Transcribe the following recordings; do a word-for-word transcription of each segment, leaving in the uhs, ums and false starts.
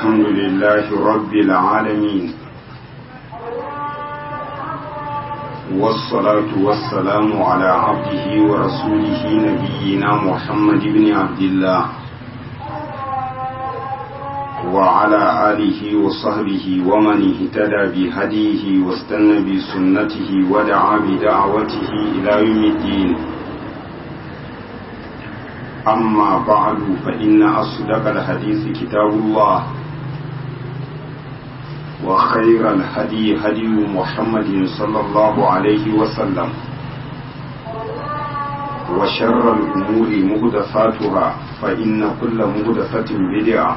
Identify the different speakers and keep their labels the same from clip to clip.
Speaker 1: الحمد لله رب العالمين والصلاة والسلام على عبده ورسوله نبينا محمد بن عبد الله وعلى آله وصحبه ومن اهتدى بهديه واستنى بسنته ودعا بدعوته إلى يوم الدين. أما بعد فإن أصدق الحديث كتاب الله وخير الهدي هدي محمد صلى الله عليه وسلم وشر الأمور محدثاتها فإن كل محدثة بدعة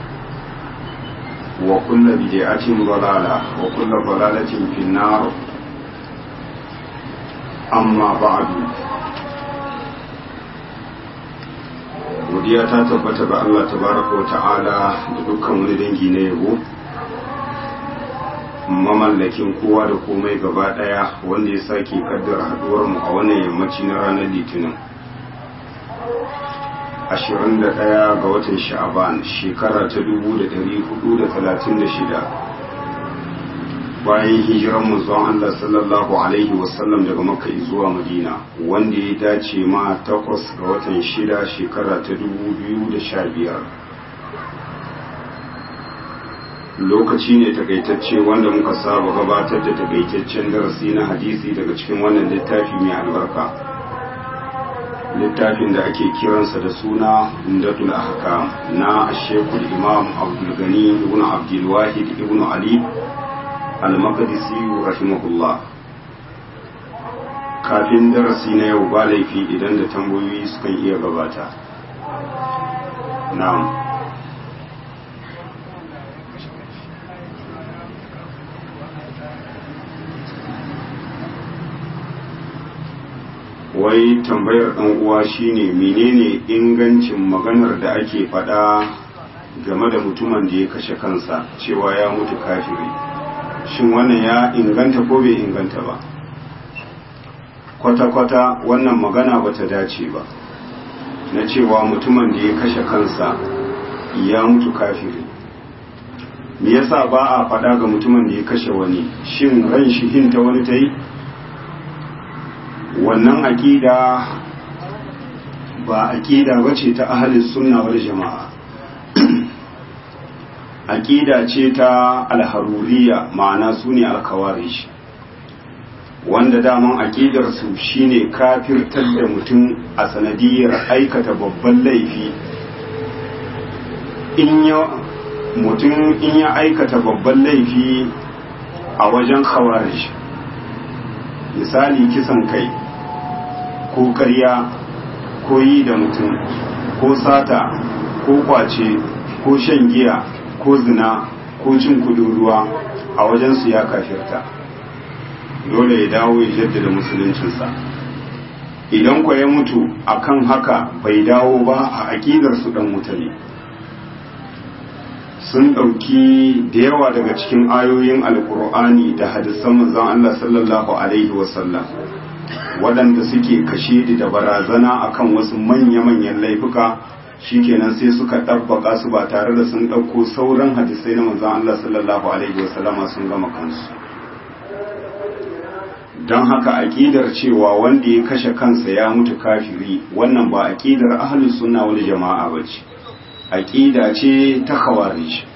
Speaker 1: وكل بدعة ضلالة وكل ضلالة في النار. أما بعد godiya ta tabbata ga Allah tabaraka wa ta'ala da dukkan wani dangi na yabo, mamallakin kowa da komai gaba daya, wanda ya sake kaddara haduwar mu a wannan yammaci na ranar litinin ashirin da ɗaya ga watan sha'aban shekara ta dubu da ɗari hudu da talatin da shida bayan hijiran manzon Allah sallallahu alaihi wasallam daga Makka zuwa Madina, wanda ya dace ma takwas ga watan shida shekara ta dubu biyu da sha biyar. Lokaci ne takaitacce wanda muka saba gabatar da takaitaccen darasi na hadisi daga cikin wannan littafi mai albarka, littafin da ake kiransa da suna Umdatul Ahkam na Sheikhul Imam Abdul Ghani ibn Abdul Wahid ibn Ali al-Maqdisi rahimahullah. Kafin darasi na yau ba laifi idan da tambayoyi sukan iya gabata. Na'am. Wai tambayar ɗan uwa shine menene ingancin maganar da ake faɗa game da mutumin da ya kashe kansa cewa ya mutu kafiri? Shin wannan ya inganta ko bai inganta ba? Kwata-kwata wannan magana ba ta dace ba, na cewa mutumin da ya kashe kansa ya mutu kafiri. Me yasa ba a faɗa ga mutumin da ya kashe wani? Shin ran shi hinta wani ta yi? Wannan aƙida ba aƙida ba ce ta ahalin sunna wal jama'a. Aƙida ce ta alharuriya, ma'ana su ne alkawarish, wanda daman aƙidarsu shine kafirtar da mutum a sanadiyar aikata babban laifi. In ya mutum in ya aikata babban laifi a wajen kawarish, misali kisan kai ko ƙarya ko yi da mutum ko sata ko kwace ko shan giya ko zina ko cin kudin ruwa, a wajensu ya kafirta, dole ya dawo ya jaddada musuluncinsa. Idan kwa ya mutu akan haka bai dawo ba, a aƙidarsu ɗan wuta ne. Sun ɗauki da yawa daga cikin ayoyin alkur'ani da hadisan manzon Allah sallallahu alaihi wasallam waɗanda suke kashe da barazana akan wasu manya-manyan laifuka, shikenan sai suka ɗabbaka su ba tare da sun ɗauko sauran hadisai na manzon Allah sallallahu alaihi wasallama sun gama kansu. Don haka aƙidar cewa wanda ya kashe kansa ya mutu kafiri, wannan ba aƙidar ahlus sunna wal jama'a bace, aƙida ce ta khawarij.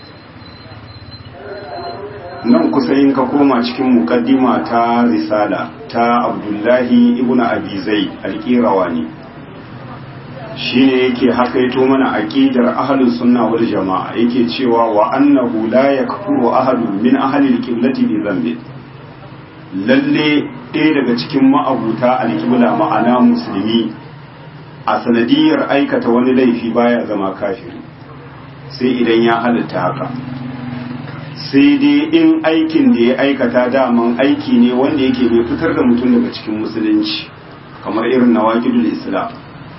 Speaker 1: Nan kusa in ka koma cikin muqaddima ta risala ta Abdullahi ibn Abi Zaid al-Qirawani, shine yake hakaito mana aqidar ahlus sunna wal jamaa, yake cewa wa annahu la yakfuru ahadun min ahli al-qiblati bi dhanbi. Lalle ɗaya daga cikin ma'abuta al-qibla, ma'ana musulmi, a sanadiyar aikata wani laifi baya zama kafiri sai idan ya halatta haka, sai dai in aikin da ya aikata daman aiki ne wanda yake bai fitar da mutum daga cikin musulunci, kamar irin nawaqidul islam.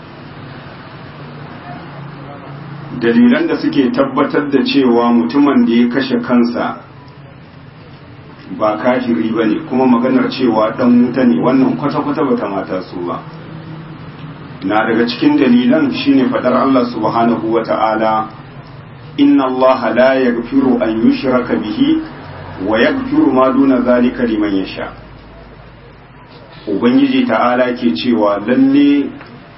Speaker 1: Dalilan da suke tabbatar da cewa mutumin da ya kashe kansa ba kafiri ba ne, kuma maganar cewa dan wuta ne, wannan kwata-kwata bata mata su ba. Na daga cikin dalilan shine fadar Allah subhanahu wa ta'ala inna allaha la yaghfiru an yushraka bihi wa yaghfiru ma duna zalika liman yasha. Ubangiji ta'ala ke cewa lalle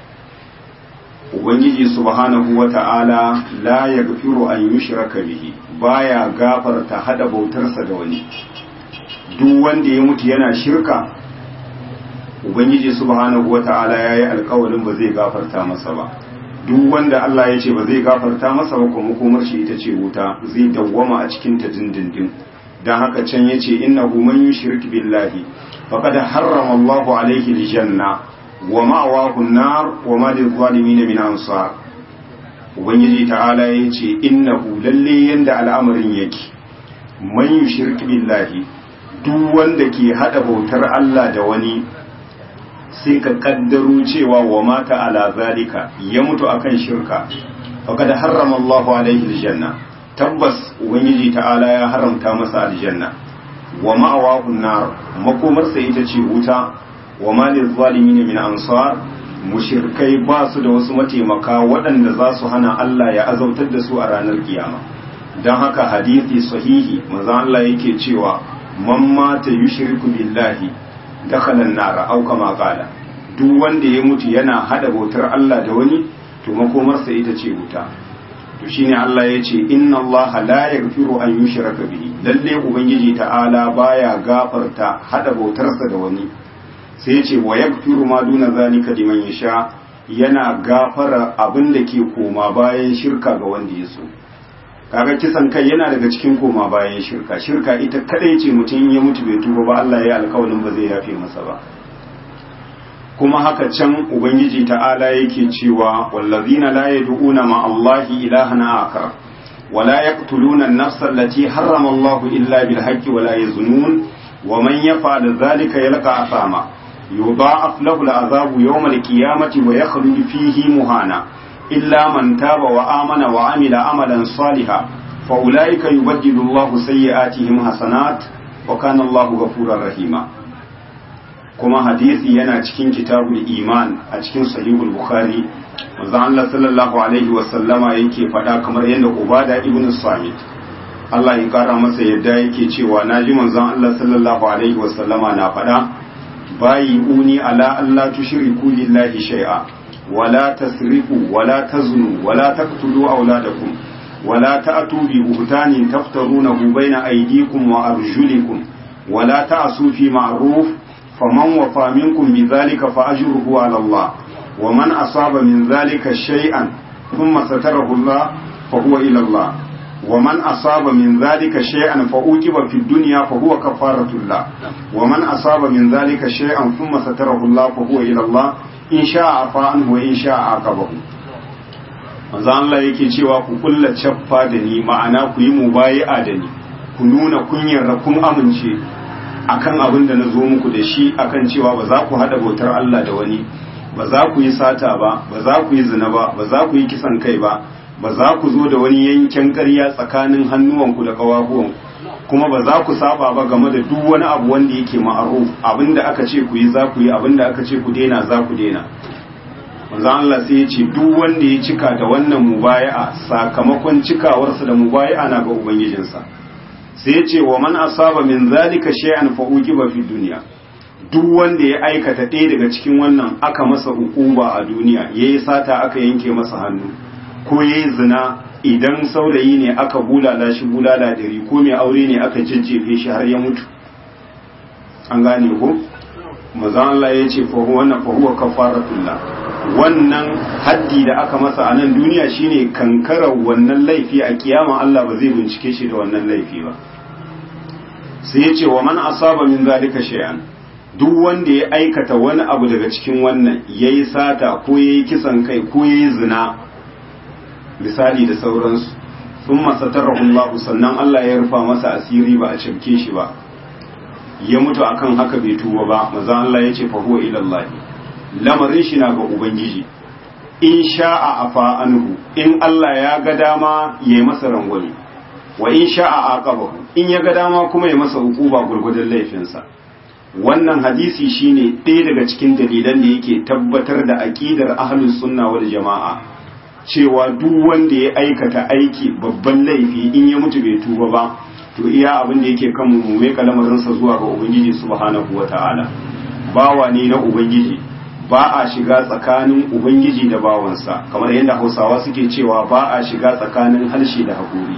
Speaker 1: Ubangiji subhanahu wa ta'ala la yaghfiru an yushraka bihi, baya gafarta hada bautarsa da wani. Duk wanda ya mutu yana shirka, Ubangiji subhanahu wa ta'ala yayi alƙawarin ba zai gafarta masa ba. Duk wanda Allah ya ce ba zai gafarta masa ba, kuma komar shi ita ce wuta, zai dawwama a cikin ta dindindin. Dan haka can yace innahu man yushrik billahi faqad harrama Allahu alayhi aljanna wa ma'awahu an-nar wa ma lil-zalimin min ansar. Ubangiji ta'ala yace innahu lalle yanda al'amarin yake, man yushrik billahi, duk wanda ke hada bautar Allah da wani, sai ka kaddaro cewa wa mata ala zalika, ya mutu akan shirka, faqad harrama Allahu alayhi aljanna, tabbas ubangiji ta'ala ya haramta masa aljanna, wa ma'awahu an-nar, makomarsa ita ce wuta, wa ma lil-zalimin min ansar, mushrikai ba su da wasu mataimaka waɗanda za su hana Allah ya azautar da su a ranar kiyama. Dan haka hadisi sahihi manzo Allah yake cewa man mata yushriku billahi dakhala an-nar aw kama qala, duk wanda ya mutu yana hada bautar Allah da wani, to makomarsa ita ce wuta. To shine Allah ya ce inna Allah la yaghfiru an yushraka bihi, lalle ubangiji ta'ala baya gafarta hada bautarsa da wani, sai ya ce wa yaghfiru ma duna zalika liman yasha, yana gafara abin da ke koma bayan shirka ga wanda ya so. Kaga kisan kai yana daga cikin koma bayan shirka. Shirka ita kadai ce mutum ya mutu bai tuba ba, Allah ya alƙawarin ba zai yafe masa ba. Kuma haka can ubangiji ta'ala yake cewa wallazina la yad'una ma Allahi ilahan akar wa la yaqtuluna an-nafsa allati harrama Allahu illa bil haqqi wa la yazunun wa man yaf'al dhalika yalqa asama yudha'af lahu al-'adhabu yawm al-qiyamati wa yakhlud fihi muhana illa man taba wa amana wa amila amalan salihan fa ulaika yubaddilu Allahu sayyi'atihim hasanat wa kana Allahu ghafurur rahima. Kuma hadisi yana cikin kitabul iman a cikin sahihul bukhari, manzo Allah sallallahu alaihi wa sallama yake faɗa kamar yadda Ubada ibn Samit, Allah ya kara masa yadda yake cewa naji manzon Allah sallallahu alaihi wa sallama na faɗa, bayi uni ala Allah tushriku lillahi shay'a wala tasrifu wala taznu wala taqtulu auladakum wala ta'tu bi buhtanin taftarunahu bayna aydikum wa arjulikum wala ta'su fi ma'ruf فمن وفى منكم بذلك فأجره على الله ومن أصاب من ذلك شيئا ثم ستره الله فهو إلى الله ومن أصاب من ذلك شيئا فأوجب في الدنيا فهو كفارة الله ومن أصاب من ذلك شيئا ثم ستره الله فهو إلى الله إن شاء عفا عنه وإن شاء عاقبه. manzo Allah yake cewa ku kulla chaffa da ni, ma'ana ku yi mubayi'a da ni, ku nuna kun yarda kun amince akan abin da na zo muku da shi, akan cewa ba za ku haɗa bautar Allah da wani, ba za ku yi sata ba, ba za ku yi zina ba, ba za ku yi kisan kai ba, ba za ku zo da wani yanken ƙarya tsakanin hannuwanku da ƙawahuwanku, kuma ba za ku saba ba game da duk wani abu wanda yake ma'aruf, abin da aka ce ku yi za ku yi, abin da aka ce ku daina za ku daina. manzo Allah sai ya ce duk wanda ya cika da wannan mubaya'a, sakamakon cikawarsa da mubaya'a na ga ubangijinsa. sai ya ce wa man asaba min zalika shay'an fa uqiba fi dunya, duk wanda ya aikata ɗaya daga cikin wannan aka masa hukuma a duniya, yayi sata aka yanke masa hannu, ko yayi zina idan saurayi ne aka bulala shi bulala dari, ko mai aure ne aka jajjefe shi har ya mutu. an gane ko manzo Allah ya ce fa wannan fa huwa kafaratullah, wannan haddi da aka masa a nan duniya shine kankarar wannan laifi, a kiyama Allah ba zai bincike shi da wannan laifi ba. sai ya ce wa man asaba min zalika shay'an, duk wanda ya aikata wani abu daga cikin wannan, yayi sata ko yayi kisan kai ko yayi zina misali da sauransu, thumma satarahu Allah, sannan Allah ya rufa masa asiri ba a cibke shi ba, ya mutu akan haka bai tuba ba, manzo Allah ya ce fa huwa ila Allah, lamarin shi na ga ubangiji, in sha'a afa anhu, in Allah ya ga dama yayi masa rangwame, wa in sha'a aqabahu, in ya ga dama kuma ya masa hukuba gurgurdan laifinsa. Wannan hadisi shine ɗaya daga cikin dalilan da yake tabbatar da aqidar ahlus sunna wal jama'a cewa duk wanda ya aikata aiki babban laifi in ya mutu bai tuba ba to iya abin da yake kan mu mai kalamarinsa zuwa ga ubangiji subhanahu wata'ala. Bawa ne na ubangiji, ba a shiga tsakanin ubangiji da bawansa, kamar yadda hausawa suke cewa ba a shiga tsakanin harshe da haƙuri.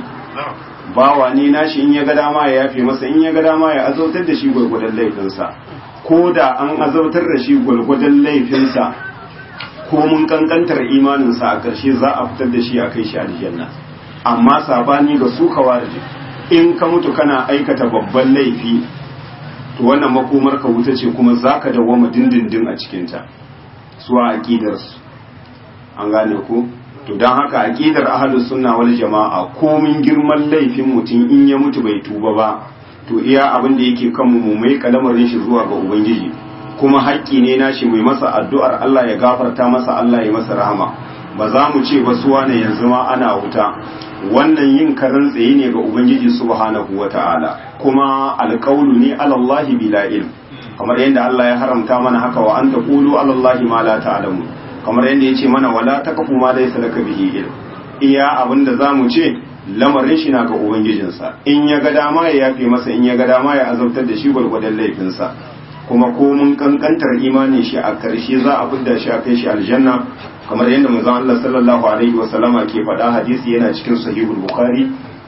Speaker 1: Bawa ne nashi, in ya ga dama ya yafe masa, in ya ga dama ya azautar da shi gwargwadon laifinsa, ko da an azautar da shi gwargwadon laifinsa ko mun kankantar imaninsa, a ƙarshe za a fitar da shi a kai shi aljanna. Amma sabani ga su kawarji, in ka mutu kana aikata babban laifi to wannan makomar ka wuta ce, kuma zaka dawwama dindindin a cikinta su a aqidarsu. An gane ko? To don haka aqidar ahlus sunna wal jama'a, komin girman laifin mutum in ya mutu bai tuba ba to iya abin da yake kan mu mai kalamarin shi zuwa ga ubangiji, kuma haƙƙi ne nashi mai masa addu'ar Allah ya gafarta masa, Allah ya masa rahama. Ba za mu ce ba suwa ne yanzu ma ana wuta, wannan yin karan tsaye ne ga ubangiji subhanahu wata'ala, kuma alqawlu ne alallahi bila ilm, kamar yadda Allah ya haramta mana haka, wa an taqulu alallahi ma la ta'lamu, kamar yadda yace mana wala taqfu ma laysa laka bihi ilm. Iya abinda zamu ce lamarin shi na ga ubangijinsa, in ya ga dama ya yafe masa, in ya ga dama ya azabtar da shi gwargwadon laifinsa, kuma ko mun kankantar imanin shi a karshe za a fidda shi a kai shi aljanna, kamar yadda manzon Allah sallallahu alaihi wa sallama ke faɗa, hadisi yana cikin sahihul bukhari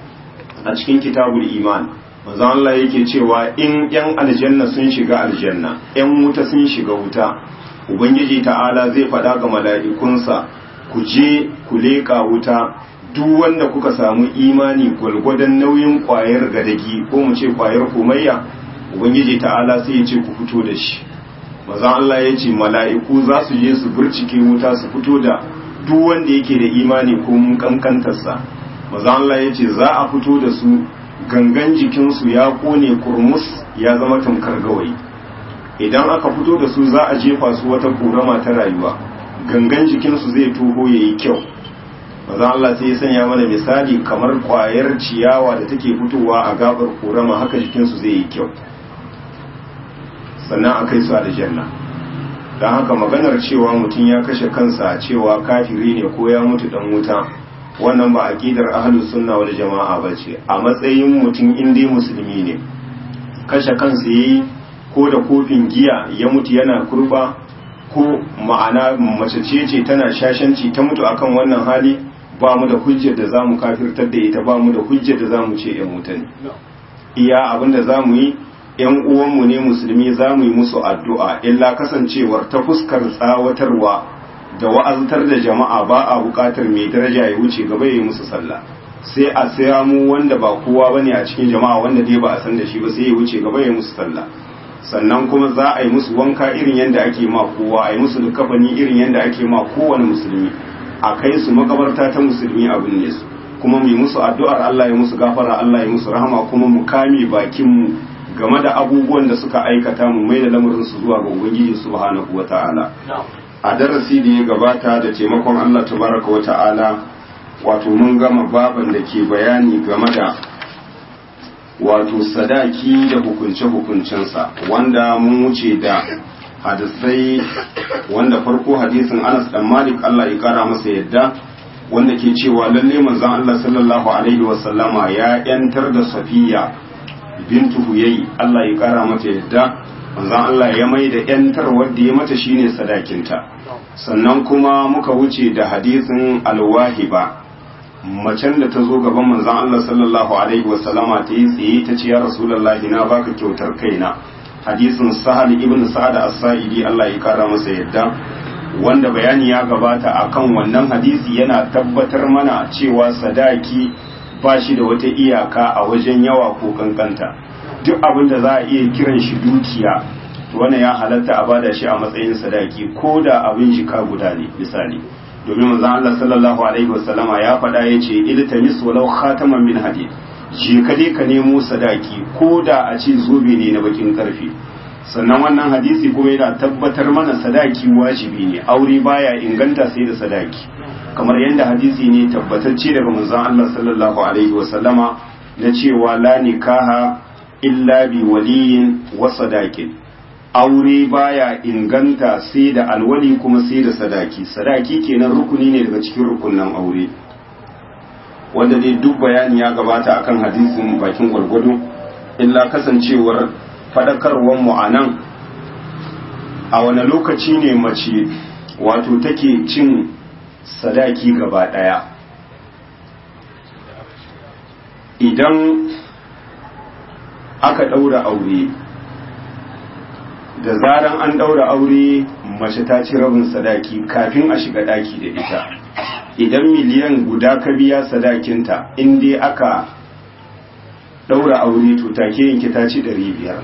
Speaker 1: a cikin kitabul iman. Manzon Allah yake cewa in yan aljanna sun shiga aljanna, yan wuta sun shiga wuta, ubangiji ta'ala zai faɗa ga mala'ikunsa, ku je ku leƙa wuta, duk wanda kuka samu imani gwalgwadon nauyin ƙwayar gadagi ko mu ce ƙwayar komayya, ubangiji ta'ala sai ya ce ku fito da shi. Manzon Allah ya ce mala'iku za su je su burcike wuta su fito da duk wanda yake da imani ko mun kankantarsa. Manzon Allah ya ce za a fito da su, gangan jikinsu ya kone kurmus ya zama tamkar gawayi. Idan aka fito da su za a jefa su wata korama ta rayuwa, gangan jikinsu zai toho ya yi kyau. Manzon Allah sai ya sanya mana misali kamar kwayar ciyawa da take fitowa a gabar korama, haka jikinsu zai yi kyau, sannan a kai su aljanna. Don haka maganar cewa mutum ya kashe kansa cewa kafiri ne ko ya mutu dan wuta, wannan ba aqidar ahlus sunna wal jama'a bace. A matsayin mutum in dai musulmi ne, kashe kansa yayi ko da kofin giya ya mutu yana kurba, ko ma'ana mace ce ce tana shashanci ta mutu akan wannan hali, ba mu da hujjar da zamu kafirtar da ita, ba mu da hujjar da zamu ce yan wuta ne. Iya abinda zamu yi, yan uwanmu ne musulmi za mu yi musu addu'a, illa kasancewar ta fuskar tsawatarwa da wa'azantar da jama'a ba a buƙatar mai daraja ya wuce gaba ya yi musu sallah, sai a saya mu wanda ba kowa bane a cikin jama'a, wanda dai ba a san da shi ba, sai ya wuce gaba ya yi musu sallah. Sannan kuma za a yi musu wanka irin yadda ake ma kowa, a yi musu likafani irin yadda ake ma kowane musulmi, a kai su makabarta ta musulmi a binne su, kuma mu yi musu addu'ar Allah ya musu gafara, Allah ya musu rahama, kuma mu kame bakinmu game da abubuwan da suka aikata, mu mai da lamarinsu zuwa ga ubangiji subhanahu wata'ala. A darasi da ya gabata da taimakon Allah tabaraka wata'ala, wato mun gama baban da ke bayani game da wato sadaki da hukunce-hukuncensa, wanda mun wuce da hadisai, wanda farko hadisin Anas dan Malik Allah ya kara masa yadda, wanda ke cewa lalle manzon Allah sallallahu alaihi wasallama ya yantar da Safiya bintu Huyai Allah ya kara mata yadda, manzon Allah ya mai da yantar wadda ya mata shine sadakinta. Sannan kuma muka wuce da hadisin alwahiba, macen da ta zo gaban manzon Allah sallallahu alaihi wasallama ta yi tsaye ta ce ya rasulullahi na baka kyautar kaina, hadisin Sahal ibn Sa'ad as-Sa'idi Allah ya kara masa yadda, wanda bayani ya gabata akan wannan hadisi yana tabbatar mana cewa sadaki ba shi da wata iyaka a wajen yawa ko kankanta. Duk abin da za a iya kiran shi dukiya, to wannan ya halatta a bada shi a matsayin sadaki, ko da abin jika guda ne misali, domin manzon Allah sallallahu alaihi wasallama ya faɗa yace iltamis walau khataman min hadid, je ka dai ka nemo sadaki ko da a ce zobe ne na bakin karfe. Sannan wannan hadisi kuma yana tabbatar mana sadaki wajibi ne, aure baya inganta sai da sadaki, kamar yadda hadisi ne tabbatacce daga manzon Allah sallallahu alaihi wasallama na cewa la nikaha illa bi waliyin wa sadaqin, aure baya inganta sai da alwali kuma sai da sadaki. Sadaki kenan rukuni ne daga cikin rukunan aure, wanda dai duk bayani ya gabata akan hadisin bakin gwargwado, illa kasancewar fadakarwar mu anan a wani lokaci ne mace wato take cin sadaki gaba daya. Idan aka daura aure, da zaran an daura aure mace ta ci rabin sadaki kafin a shiga daki da ita. Idan miliyan guda ka biya sadakinta, in dai aka daura aure to take yanke ta ci ɗari biyar.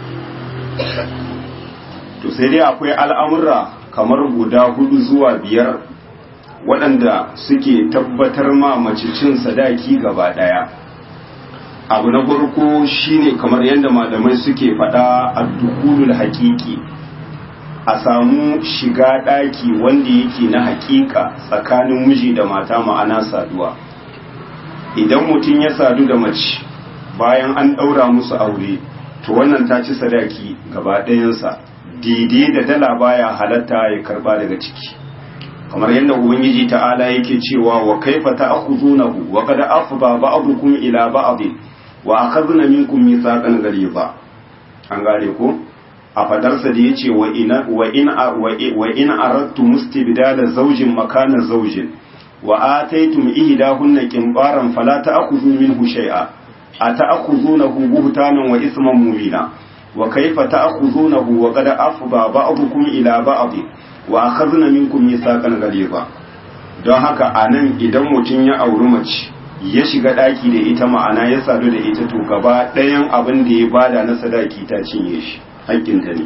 Speaker 1: To sai dai akwai al'amura kamar guda hudu zuwa biyar waɗanda suke tabbatar ma mace cin sadaki gaba ɗaya. Abu na farko shine kamar yadda malamai suke faɗa ad-dukhulul haqiqi, a samu shiga ɗaki wanda yake na haƙiƙa tsakanin miji da mata, ma'ana saduwa. Idan mutum ya sadu da mace bayan an ɗaura musu aure, to wannan ta ci sadaki gaba ɗayansa, daidai da dala baya halatta ya karba daga ciki. Kamar yadda ubangiji ta'ala yake cewa wa kaifa ta'khudunahu wa qad afda ba'dukum ila ba'd wa akhadna minkum mithaqan ghaliza. An gane ko a fadarsa da yace wa ina wa in wa in aradtu mustibdala zawjin makana zawjin wa ataytum ihdahunna qinbaran fala ta'khudhu minhu shay'a ata'khudhunahu buhtanan wa ithman mubina wa kaifa ta'khudunahu wa qad afda ba'dukum ila ba'd wa akhadna minkum mithaqan ghaliza. Don haka anan idan mutun ya auri mace ya shiga daki da ita, ma'ana ya sadu da ita, to gaba ɗayan abin da ya bada na sadaki ta cinye shi, hakkin ta ne.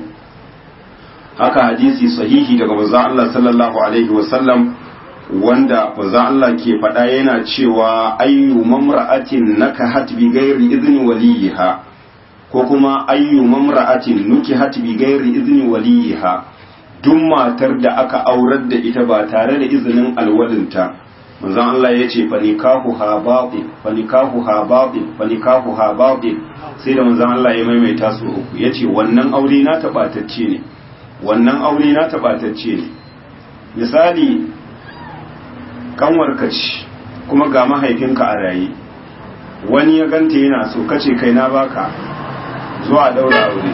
Speaker 1: Haka hadisi sahihi daga manzon Allah sallallahu alaihi wa sallam, wanda manzon Allah ke faɗa yana cewa ayyu mamra'atin nakahat bi ghairi idni waliha, ko kuma ayyu mamra'atin nukihat bi ghairi idni waliha, duk matar da aka aurar da ita ba tare da izinin alwalinta, manzon Allah ya ce fa nikahuha batil fa nikahuha batil fa nikahuha batil, sai da manzon Allah ya maimaita su uku, yace wannan aure na tabatacce ne, wannan aure na tabatacce ne. Misali, kanwarka ce kuma ga mahaifinka a raye, wani ya ganta yana so, kace kai na baka zuwa daura aure,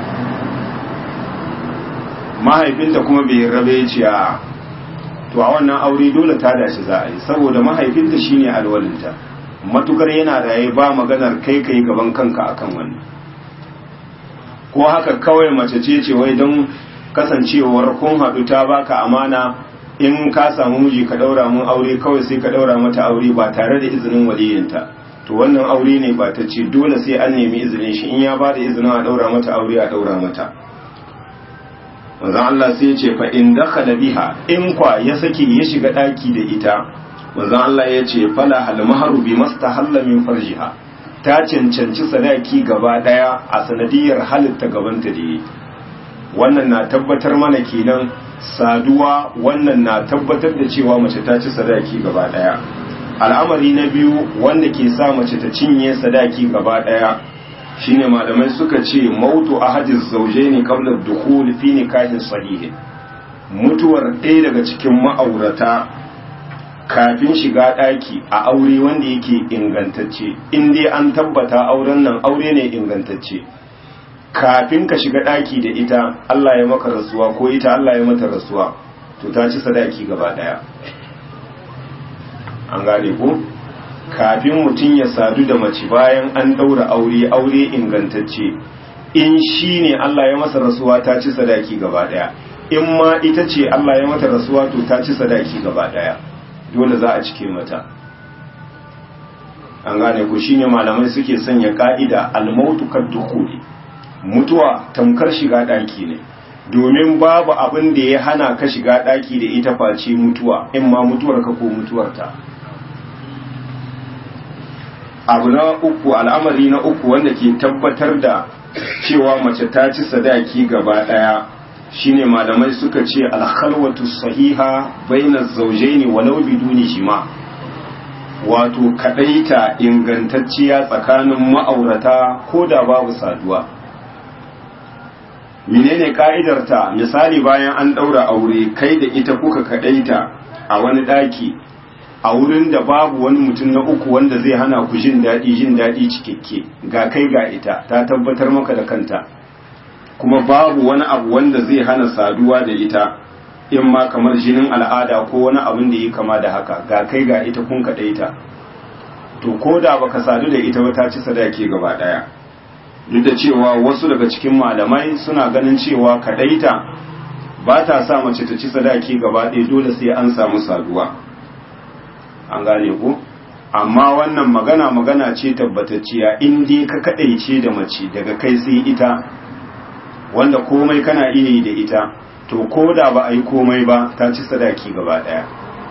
Speaker 1: mahaifinta kuma bai rabe ya ce a to a wannan aure dole ta dashi za a yi, saboda mahaifinta shine alwalinta, matukar yana raye ba maganar kai kai gaban kanka akan wannan. Ko haka kawai mace ce ce wai don kasancewar kun haɗu ta baka amana, in ka samu miji ka daura mun aure, kawai sai ka daura mata aure ba tare da izinin waliyinta, to wannan aure ne ba ta ce, dole sai an nemi izinin shi, in ya ba da izinin a daura mata aure a daura mata. manzon Allah sai ya ce fa in dakhala biha, in kwa ya saki ya shiga daki da ita, manzon Allah ya ce fala hal mahru bi mastahalla min farjiha, ta cancanci sadaki gaba daya a sanadiyar halitta gabanta da yi. Wannan na tabbatar mana kenan saduwa, wannan na tabbatar da cewa mace ta ci sadaki gaba daya. Al'amari na biyu wanda ke sa mace ta cinye sadaki gaba daya shine malamai suka ce mautu ahadiz zawjaini qabla ad-dukhul fi nikahin sahih, mutuwar ɗaya daga cikin ma'aurata kafin shiga ɗaki a aure wanda yake ingantacce. In dai an tabbata auren nan aure ne ingantacce, kafin ka shiga ɗaki da ita Allah ya maka rasuwa ko ita Allah ya mata rasuwa, to ta ci sadaki gaba ɗaya. An gane ko? Kafin mutum ya sadu da mace bayan an ɗaura aure, aure ingantacce, in shi ne Allah ya masa rasuwa ta ci sadaki gaba ɗaya, in ma ita ce Allah ya mata rasuwa to ta ci sadaki gaba ɗaya, dole za a cike mata. An gane ku, shine malamai suke sanya ka'ida almautu kaddukhuli, mutuwa tamkar shiga ɗaki ne, domin babu abin da ya hana ka shiga ɗaki da ita face mutuwa, in ma mutuwarka ko mutuwarta. Abu na uku, al'amari na uku wanda ke tabbatar da cewa mace ta ci sadaki gaba daya shine malamai suka ce al-khalwatu sahiha bainaz zawjaini walau biduni jima, wato kadaita ingantacciya tsakanin ma'aurata ko da babu saduwa. menene ka'idarta? Misali bayan an ɗaura aure kai da ita kuka kaɗaita a wani ɗaki a wurin da babu wani mutum na uku wanda zai hana ku jin daɗi jin daɗi cikakke, ga kai ga ita ta tabbatar maka da kanta, kuma babu wani abu wanda zai hana saduwa da ita in ma kamar jinin al'ada ko wani abin da yi kama da haka, ga kai ga ita kun kaɗaita, to ko da baka sadu da ita ba ta ci sadaki gaba ɗaya. Duk da cewa wasu daga cikin malamai suna ganin cewa kaɗaita ba ta sa mace ta ci sadaki gaba ɗaya, dole sai an samu saduwa. An gane ku? Amma wannan magana magana ce tabbatacciya, in dai ka kaɗaice da mace daga kai sai ita, wanda komai kana iya yi da ita, to ko da ba a yi komai ba ta ci sadaki gaba ɗaya.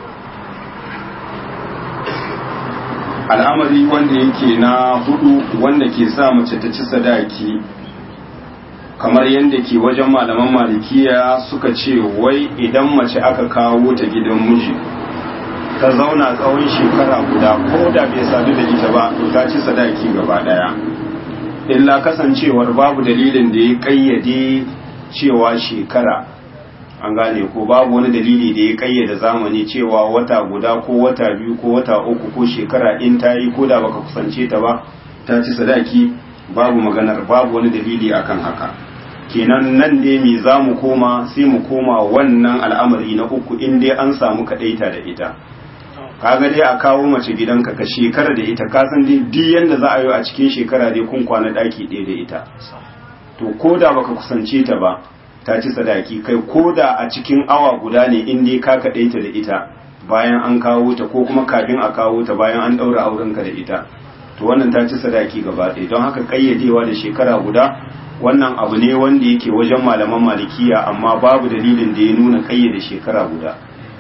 Speaker 1: Al'amari wanda yake na hudu wanda ke sa mace ta ci sadaki, kamar yadda ke wajen malaman malikiya suka ce wai idan mace aka kawo ta gidan miji ta zauna tsawon shekara guda, ko da bai sadu da ita ba to ta ci sadaki gaba ɗaya, illa kasancewar babu dalilin da ya kayyade cewa shekara. An gane ko babu wani dalili da ya kayyade zamani cewa wata guda ko wata biyu ko wata uku ko shekara in ta yi ko da baka kusance ta ba ta ci sadaki, babu maganar, babu wani dalili akan haka. Kenan nan dai me za mu koma, sai mu koma wannan al'amari na uku in dai an samu kaɗaita da ita. Kaga dai a kawo mace gidanka ka shekara da ita, ka san dai duk yanda za a yi a cikin shekara dai kun kwana ɗaki ɗaya da ita, to ko da baka kusance ta ba ta ci sadaki, kai ko da a cikin awa guda ne in dai ka kaɗaita da ita bayan an kawo ta ko kuma kafin a kawo ta bayan an ɗaura aurenka da ita, to wannan ta ci sadaki gaba ɗaya. Don haka ƙayyadewa da shekara guda wannan abu ne wanda yake wajen malaman malikiya, amma babu dalilin da ya nuna ƙayyade shekara guda.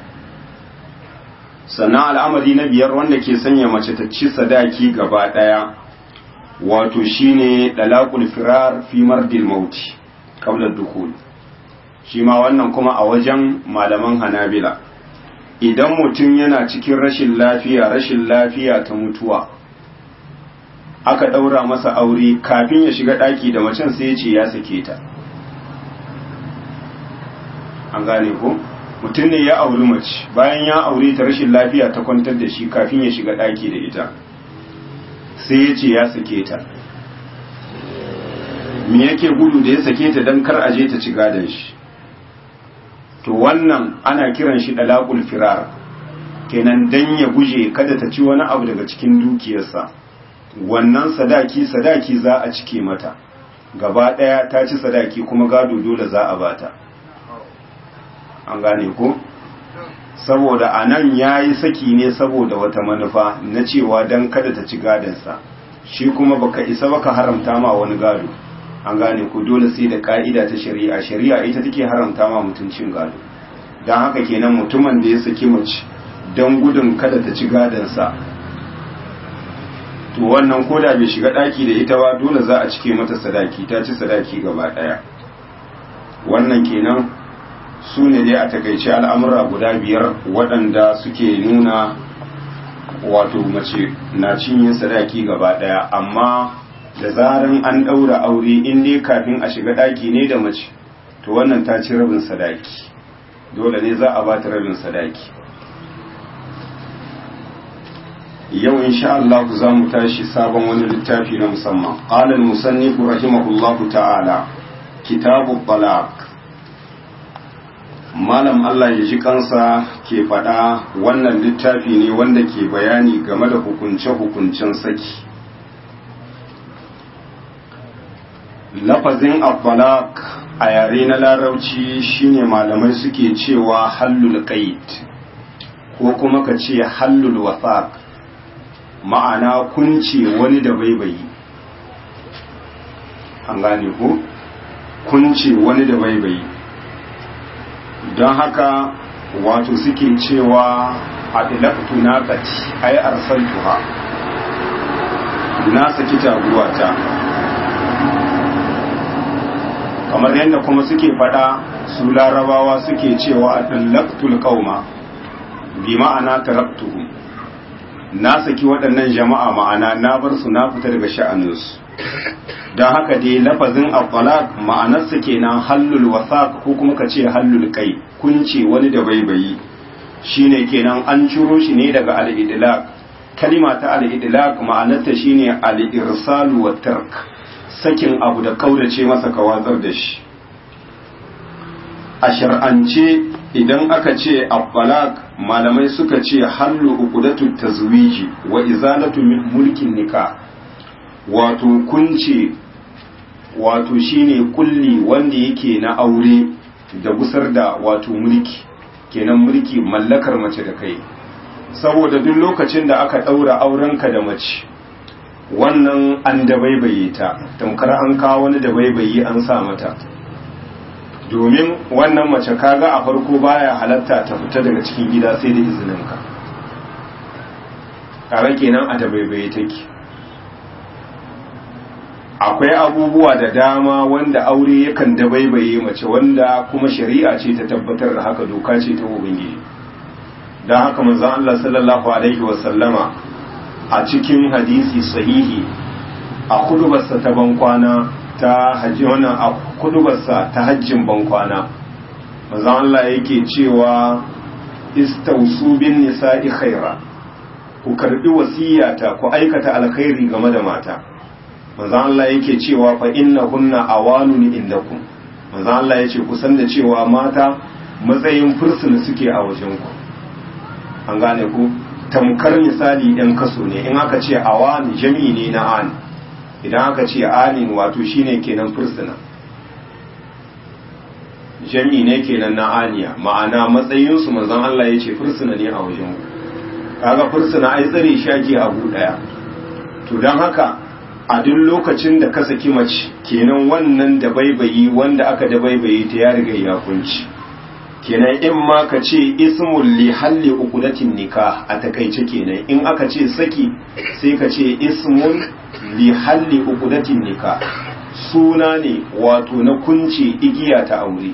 Speaker 1: Sannan al'amari na biyar wanda ke sanya mace ta ci sadaki gaba ɗaya, wato shine dalaqul firar fi mardil mauti qabla dukhul. Shi ma wannan kuma a wajen malaman Hanabila, idan mutum yana cikin rashin lafiya rashin lafiya ta mutuwa aka ɗaura masa aure, kafin ya shiga ɗaki da macen sai ya ce ya sake ta. An gane ko? Mutum ne ya auri mace, bayan ya aure ta rashin lafiya ta kwantar da shi kafin ya shiga ɗaki da ita, sai ya ce ya sake ta. Me yake gudu da ya sake ta don kar aje ta ci gadon shi? To wannan ana kiran shi dalaqul firar, kenan dan ya guje kada ta ci wani abu daga cikin dukiyarsa. Wannan sadaki sadaki za a cike mata gaba ɗaya, ta ci sadaki kuma gado dole za a bata. An gane ko? Saboda a nan ya yi saki ne saboda wata manufa na cewa don kada ta ci gadonsa, shi kuma baka isa baka haramta ma wani gado. An gane ko? Dole sai da ka'ida ta shari'a, shari'a ita take haramta ma mutuncin gado. Don haka kenan mutumin da ya saki mace don gudun kada ta ci gadonsa, to wannan koda bai shiga ɗaki da ita ba dole za a cike mata sadaki, ta ci sadaki gaba ɗaya. Wannan kenan su ne dai a takaice al'amura guda biyar waɗanda suke nuna wato mace na cinye sadaki gaba ɗaya, amma da zaran an ɗaura aure in dai kafin a shiga ɗaki ne da mace, to wannan ta ci rabin sadaki, dole ne za a ba ta rabin sadaki. yau insha Allah za mu tashi sabon wani littafi na musamman. qala al-musannif rahimahullahu ta'ala kitabu talaq. malam Allah ya ji kansa ke faɗa wannan littafi ne wanda ke bayani game da hukunce-hukuncen saki. lafazin at-talaq a yare na larabci shine malamai suke cewa hallul qaid ko kuma ka ce hallul wasaq, ma'ana kunce wani da baibayi. an gane ko? kunce wani da baibayi. don haka wato suke cewa adilaktu naqati ay arsaltuha, na saki taguwata. kamar yadda kuma suke fada su larabawa suke cewa adilaktul qauma bi ma'ana taraktuhum, na saki waɗannan jama'a ma'ana na bar su na fita daga sha'aninsu. don haka dai lafazin at-talaq ma'anarsa kenan hallul wasaq ko kuma ka ce hallul kai kunce wani da baibayi shine kenan an ciro shi ne daga al-idlaq kalima ta al-idlaq ma'anarta shine al-irsal wa tark sakin abu da kaurace masa ka watsar da shi a shar'ance idan aka ce at-talaq malamai suka ce hallu uqdatu tazwiji wa izalatu mulkin nikah wato kunce wato shine kulli wanda yake na aure da gusar da wato mulki kenan mulki mallakar mace da kai saboda duk lokacin da aka daura aurenka da mace wannan an dabaibaye ta tamkar an kawo wani dabaibaye an sa mata domin wannan mace kaga a farko baya halatta ta fita daga cikin gida sai da izininka kare kenan a dabaibaye take akwai abubuwa da dama wanda aure yakan dabaibaye mace wanda kuma shari'a ce ta tabbatar da haka doka ce ta ubangiji don haka manzon Allah sallallahu alaihi wasallama a cikin hadisi sahihi a kudubarsa ta bankwana ta hajji wannan a kudubarsa ta hajjin bankwana manzon Allah yake cewa istausu bin nisa'i khaira ku karbi wasiyata ku aikata alkhairi game da mata manzon Allah yake cewa fa innahunna awanun indakum manzon Allah yace ku san da cewa mata matsayin fursuna suke a wajen ku an gane ku tamkar misali ɗan kaso ne in aka ce awani jami'i ne na an idan aka ce anin wato shine kenan fursuna jami'i ne kenan na aniya ma'ana matsayin su manzon Allah yace fursuna ne a wajen ku kaga fursuna ai tsare shaki abu daya to dan haka a duk lokacin da ka saki mace kenan wannan da baibayi wanda aka da baibayi ta ya riga ya kunci kenan in ma ka ce ismul li halli uqdatin nikah a takaice kenan in aka ce saki sai ka ce ismul li halli uqdatin nikah suna ne wato na kunce igiya ta aure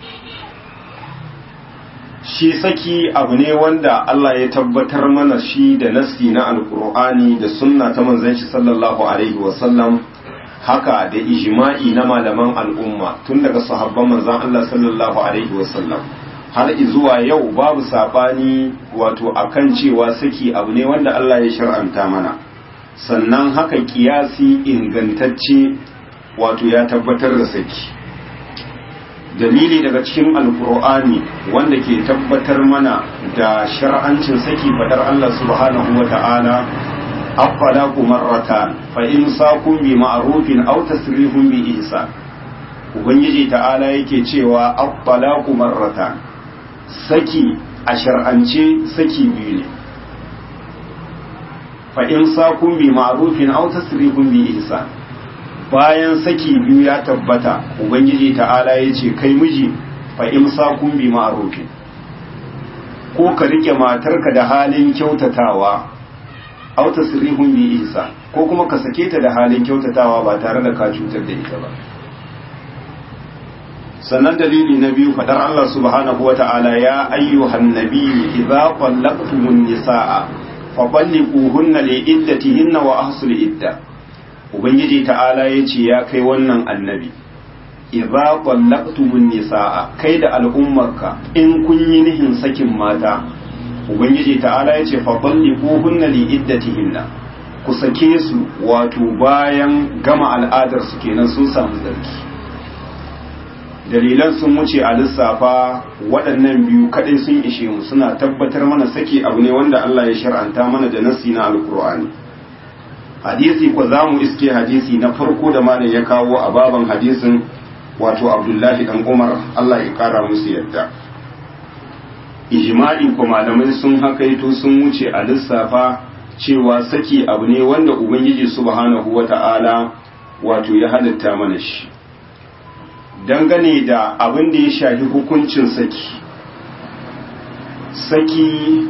Speaker 1: shi saki abu ne wanda Allah ya tabbatar mana shi da nassi na alkur'ani da sunna ta manzon shi sallallahu alaihi wasallam haka da ijma'i na malaman al'umma tun daga sahabban manzon Allah sallallahu alaihi wasallam har zuwa yau babu sabani wato akan cewa saki abu ne wanda Allah ya shar'anta mana sannan haka kiyasi ingantacce wato ya tabbatar da saki dalili daga cikin alkur'ani wanda ke tabbatar mana da shar'ancin saki fadar Allah subhanahu wa ta'ala afalaku marratan fa in sakum bi ma'rufin aw tasrihun bi ihsan ubangiji ta'ala yake cewa afalaku marratan saki a shar'ance saki biyu ne fa in sakum bi ma'rufin aw tasrihun bi ihsan bayan saki biyu ya tabbata ubangiji ta'ala ya ce kai miji fa imsakun bi ma'rufin ko ka rike matarka da halin kyautatawa aw tasrihun bi ihsan ko kuma ka sake ta da halin kyautatawa ba tare da ka cutar da ita ba sannan dalili na biyu fadar Allah subhanahu wata'ala ya ayyuhan nabiyyu idza qallaqtumun nisaa fa talliquhunna li iddatihinna wa ahsul iddah ubangiji ta'ala ya ce ya kai wannan annabi idza qallaqtumun nisaa kai da al'ummarka in kun yi nihin sakin mata ubangiji ta'ala ya ce fa talliquhunna li iddatihinna ku sake su wato bayan gama al'adar su kenan sun samu zarki dalilan sun wuce a lissafa waɗannan biyu kadai sun ishe mu suna tabbatar mana saki abu ne wanda Allah ya shar'anta mana da nasi na alqur'ani hadisi ko za mu iske hadisi na farko da malam ya kawo a baban hadisin wato abdullahi dan umar Allah ya kara musu yadda ijma'i ko malamai sun hakaito sun wuce a lissafa cewa saki abu ne wanda ubangiji subhanahu wata'ala wato ya halitta mana shi dangane da abin da ya shafi hukuncin saki saki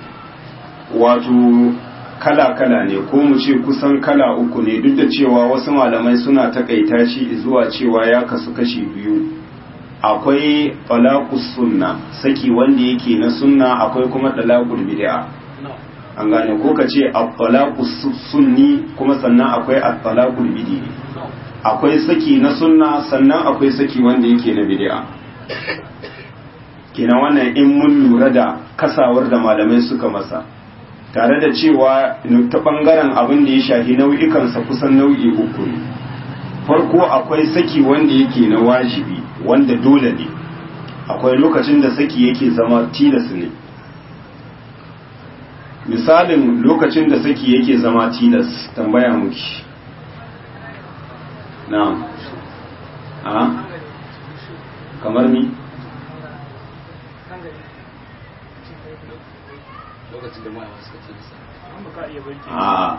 Speaker 1: wato kala-kala ne ko mu ce kusan kala uku ne duk da cewa wasu malamai suna takaita shi zuwa cewa ya kasu kashi biyu akwai talaqus sunna saki wanda yake na sunna akwai kuma talaqul bid'a an gane ko ka ce at-talaqu sunni kuma sannan akwai at-talaqu bid'i akwai saki na sunna sannan akwai saki wanda yake na bid'a kenan wannan in mun lura da kasawar da malamai suka masa tare da cewa ta bangaren abin da ya shafi nau'ikansa kusan nau'i uku ne farko akwai saki wanda yake na wajibi wanda dole ne akwai lokacin da saki yake zama tilas ne misalin lokacin da saki yake zama tilas tambaya muki na'am a kamar ni a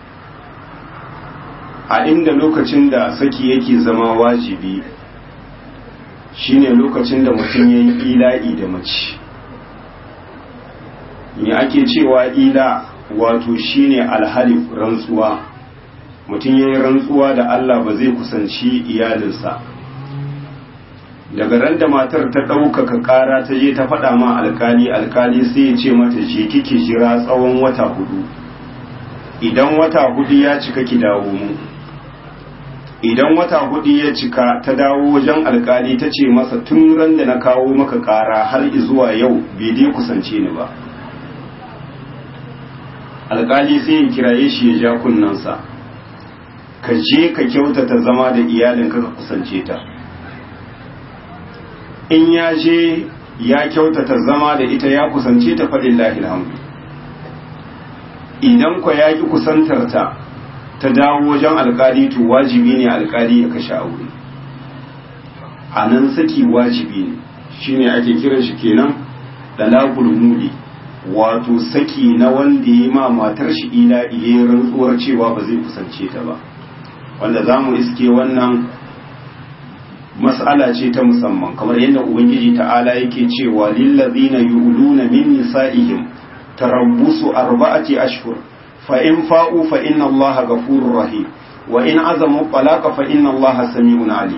Speaker 1: a inda lokacin da saki yake zama wajibi shine lokacin da mutum ya yi ila'i da mace me ake cewa ila wato shine alhalif rantsuwa mutum ya yi rantsuwa da Allah ba zai kusanci iyalinsa daga ran da matar ta ɗaukaka ƙara ta je ta faɗa ma alkali alkali sai ya ce mata je kike jira tsawon wata hudu idan wata hudu ya cika ki dawo mu idan wata hudu ya cika ta dawo wajen alkali ta ce masa tun ran da na kawo maka ƙara har zuwa yau bai dai kusance ni ba alkali sai ya kiraye shi ya ja kunnansa ka je ka kyautata zama da iyalinka ka kusance ta in ya je ya kyautata zama da ita ya kusance ta falillahi alhamdu idan kwa ya ki kusantar ta ta dawo wajen alkali to wajibi ne alkali ya kashe aure a nan saki wajibi ne shine ake kiran shi kenan dalakul mudi wato saki na wanda ya ma matar shi ila iya rantsuwar cewa ba zai kusance ta ba wanda za mu iske wannan mas'ala ce ta musamman kamar yadda ubangiji ta'ala yake cewa lillazina yu'luna min nisa'ihim tarabbusu arba'ati ashhur fa in fa'u fa inna allaha ghafurur rahim wa in azamu talaqa fa inna allaha sami'un alim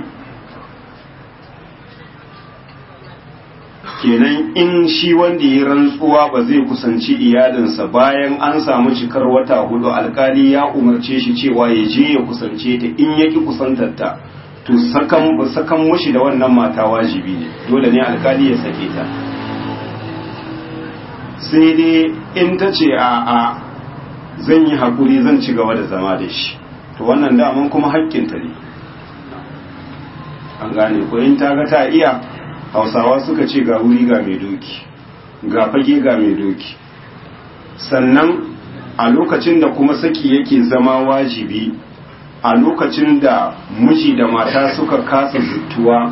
Speaker 1: kenan in shi wanda ya rantsuwa ba zai kusanci iyalinsa bayan an samu cikar wata hudu alkali ya umarce shi cewa ya je ya kusance ta in yaki kusantar ta to sakan sakan mushi da wannan mata wajibi ne dole ne alkali ya sake ta sai dai in ta ce a a zan yi hakuri zan ci gaba da zama da shi to wannan daman kuma haƙƙinta ne an gane ko in ta ga ta iya hausawa suka ce ga wuri ga mai doki ga fage ga mai doki sannan a lokacin da kuma saki yake zama wajibi a lokacin da miji da mata suka kasa zuttuwa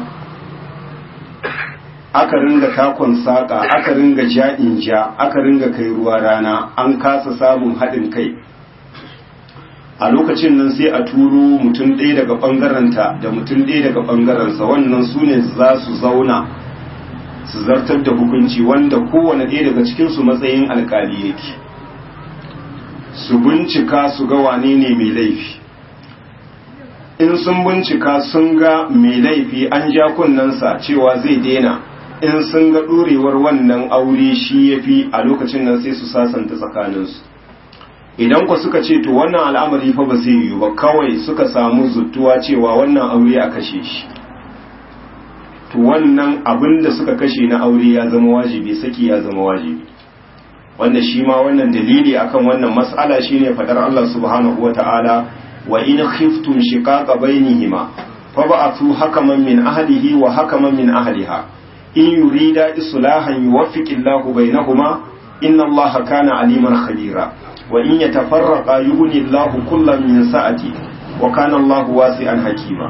Speaker 1: aka ringa takon saƙa aka ringa ja'in ja aka ringa kai ruwa rana an kasa samun haɗin kai a lokacin nan sai a turo mutum ɗaya daga ɓangarenta da mutum ɗaya daga ɓangarensa wannan su ne za su zauna su zartar da hukunci wanda kowane ɗaya daga cikinsu matsayin alkali yake su bincika su ga wane ne mai laifi in sun bincika sun ga mai laifi an ja kunnensa cewa zai daina in sun ga ɗorewar wannan aure shi ya fi a lokacin nan sai su sasanta tsakaninsu idan ku suka ce to wannan al'amari fa ba zai yiwu ba kawai suka samu zuttuwa cewa wannan aure a kashe shi to wannan abin da suka kashe na aure ya zama wajibi saki ya zama wajibi wanda shi ma wannan dalili akan wannan mas'ala shine fadar Allah subhanahu wata'ala wa in khiftum shiqaqa bainihima fab'athu hakaman min ahlihi wa hakaman min ahliha in yurida islahan yuwaffiqillahu bainahuma inna Allaha kana aliman khabira wa in yatafarraqa yughni Allahu kullam min sa'ati wa kana Allahu wasi'an hakima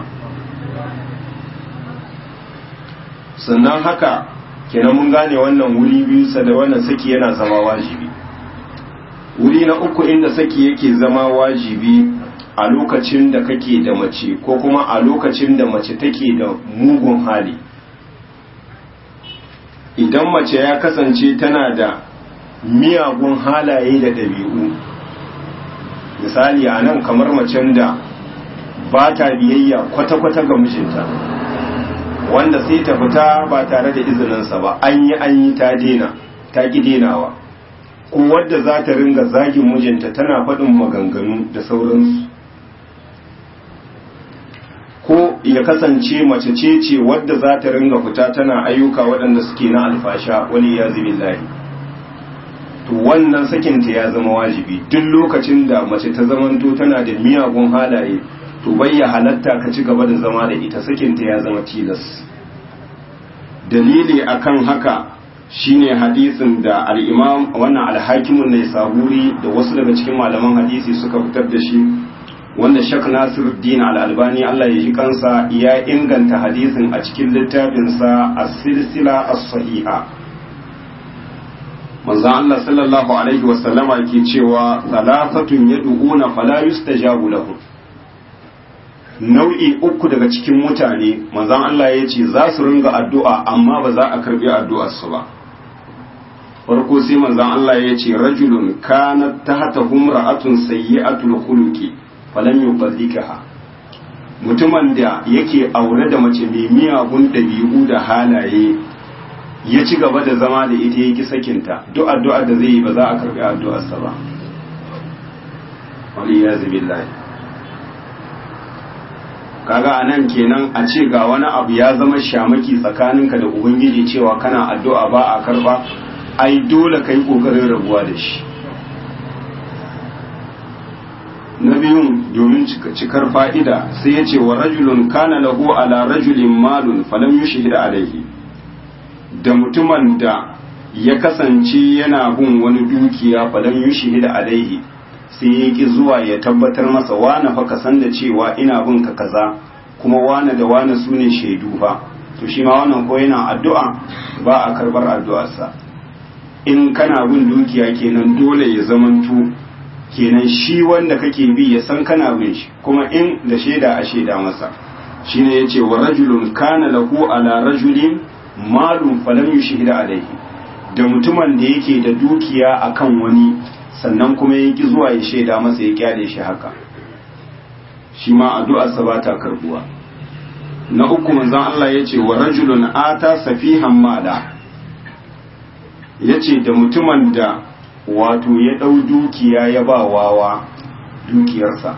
Speaker 1: sannan haka kenan mun gane wannan wuri biyu sa da wannan saki yana zama wajibi wuri na uku inda saki yake zama wajibi a lokacin da kake da mace ko kuma a lokacin da mace take da mugun hali idan mace ya kasance tana da miyagun halaye da ɗabi'u misali a nan kamar macen da ba ta biyayya kwata-kwata ga mijinta wanda sai ta fita ba tare da izininsa ba an yi an yi ta dena ta ki denawa ko wadda za ta ringa zagin mijinta tana faɗin maganganu da sauransu, ko ya kasance mace ce ce wadda za ta ringa fita tana ayyuka waɗanda suke na alfasha wani ya zubillahi, to wannan sakinta ya zama wajibi. Duk lokacin da mace ta zamanto tana da miyagun halaye to bayya halatta ka ci gaba da zama da ita, sakinta ya zama tilas. Dalili akan haka shine hadisin da al-imam wannan al-hakimun ne saburi da wasu daga cikin malaman hadisi suka fitar da shi, wanda Sheikh Nasiruddin Al-Albani Allah ya ji kansa ya inganta hadisin a cikin littafinsa As-Silsila As-Sahiha. Manzo Allah sallallahu alaihi wasallama yake cewa salafatun yad'una fala yustajabu lahum, nau'i uku daga cikin mutane manzon Allah ya ce za su ringa addu'a amma ba za a karbi addu'ar su ba. Farko sai manzon Allah ya ce rajulun kanat tahtahu imra'atun sayyi'atul khuluqi falam yuballigha, mutumin da yake aure da mace mai miyagun dabi'u da halaye ya ci gaba da zama da ita yake sakinta, duk addu'a da zai yi ba za a karbi addu'ar sa ba. Waliyazu billahi. Kaga anan kenan a ce ga wani abu ya zama shamaki tsakaninka da ubangiji cewa kana addu'a ba a karba, ai dole kai kokarin rabuwa da shi. Na biyun domin cikar fa'ida sai ya ce wa rajulun kana lahu ala rajulin malun falam yushhid alaihi, da mutumin da ya kasance yana bin wani dukiya falam yushhid alaihi, sai ya ki zuwa ya tabbatar masa wane fa ka san da cewa ina bin ka kaza kuma wane da wane su ne shaidu fa, to shi ma wannan ko yana addu'a ba a karbar addu'arsa. In kana bin dukiya kenan dole ya zamanto kenan shi wanda kake bi ya san kana bin shi, kuma in da shaida a shaida masa. Shine yace wa rajulun kana lahu ala rajulin malun falam yushhid alaihi, da mutumin da yake da dukiya akan wani sannan kuma ya ki zuwa ya shaida masa ya kyale shi haka, shi ma addu'arsa ba ta karbuwa. Na uku manzon Allah ya ce wa rajulun ata safihan mala, ya ce da mutumin da wato ya ɗau dukiya ya ba wawa dukiyarsa,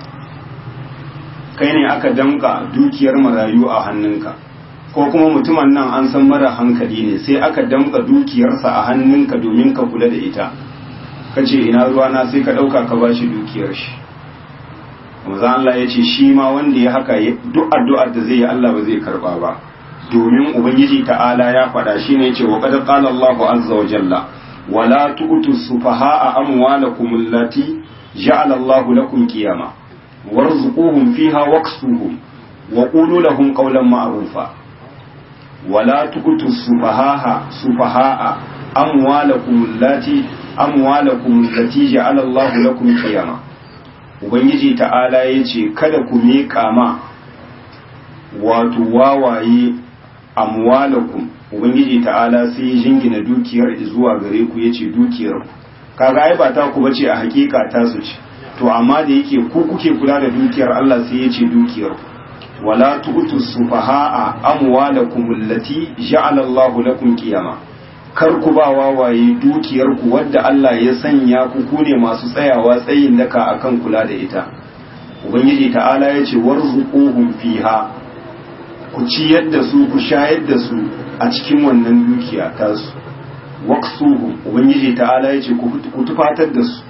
Speaker 1: kai ne aka damka dukiyar marayu a hannunka, ko kuma mutumin nan an san mara hankali ne sai aka damka dukiyarsa a hannunka domin ka kula da ita, kace ina ruwa na sai ka dauka ka bashi dukiyar shi. Manzo Allah ya ce shi ma wanda ya haka duk addu'ar da zai yi Allah ba zai karba ba, domin ubangiji ta'ala ya faɗa shi ne yace wa qad qala Allahu azza wa jalla wala tu'tu sufaha'a amwalakum allati ja'ala Allahu lakum qiyama warzuquhum fiha waqsuhum wa qulu lahum qawlan ma'rufa. wala tu'tu sufaha'a sufaha'a amwalakum allati amwalakum allati ja'ala Allah lakum qiyama, ubangiji ta'ala yace kada ku miƙa ma wato wawaye amwalakum, ubangiji ta'ala sai jingina dukiyar zuwa gare ku yace dukiyar ku, kaga ai ba ta ku bace a hakika ta su ce, to amma da yake ku kuke kula da dukiyar Allah sai yace dukiyar ku. wala tu'tu sufaha'a amwalakum allati ja'ala Allah lakum qiyama, kar ku ba wawaye dukiyarku wadda Allah ya sanya ku ku ne masu tsayawa tsayin daka akan kula da ita. Ubangiji ta'ala ya ce warzuquhum fiha, ku ciyar da su ku shayar da su a cikin wannan dukiya ta su. Waqsuhum, ubangiji ta'ala ya ce ku tufatar da su,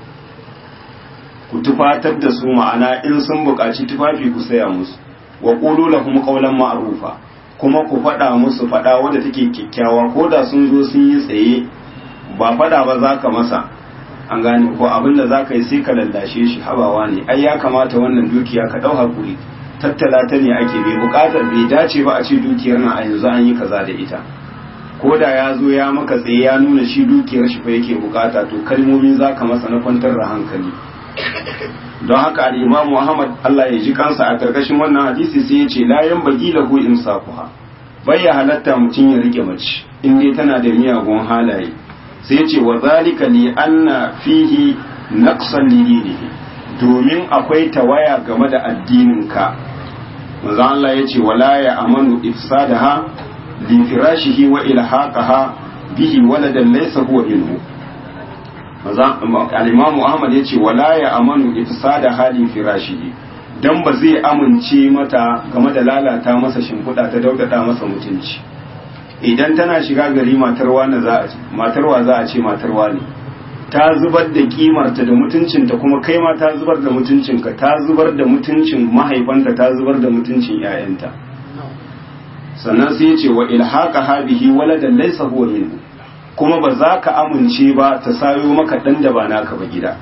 Speaker 1: ku tufatar da su ma'ana in sun buƙaci tufafi ku saya musu. Wa qulu lahum qawlan ma'rufa, kuma ku faɗa musu faɗa wadda take kyakkyawa, ko da sun zo sun yi tsaye ba faɗa ba za ka masa, an gane ko abin da za ka yi sai ka lallashe shi, habawa ne ai ya kamata wannan dukiya ka ɗau hakuri, tattala ta ne ake, bai buƙatar bai dace ba a ce dukiyar na a yanzu an yi kaza da ita, ko da ya zo ya maka tsaye ya nuna shi dukiyar shi fa yake buƙata, to kalmomi za ka masa na kwantar da hankali. Don haka al-Imam Muhammad Allah ya ji kansa a karkashin wannan hadisi sai ya ce la yanbaghi lahu imsakuha, bai ya halatta mutum ya rike mace in dai tana da miyagun halaye, sai ya ce wa zalika li anna fihi naqsan li dinihi, domin akwai tawaya game da addinin ka. Manzo Allah ya ce wala ya amanu ifsadaha li firashihi wa ilhaqaha bihi waladan laysa huwa minhu. al-imamu ahmad ya ce wala ya amanu ifsada hali firashihi dan ba zai amince mata game da lalata masa shimfiɗa ta daudada masa mutunci. Idan tana shiga gari matarwa na za a ce matarwa za a ce matarwa ne, ta zubar da kimarta da mutuncinta, kuma kai ma ta zubar da mutuncinka, ta zubar da mutuncin mahaifanta, ta zubar da mutuncin 'ya'yanta. Sannan sai ya ce wa ilhaqa habihi waladan laysa huwa minhu, kuma ba za ka amince ba ta sayo maka dan da ba naka ba gida.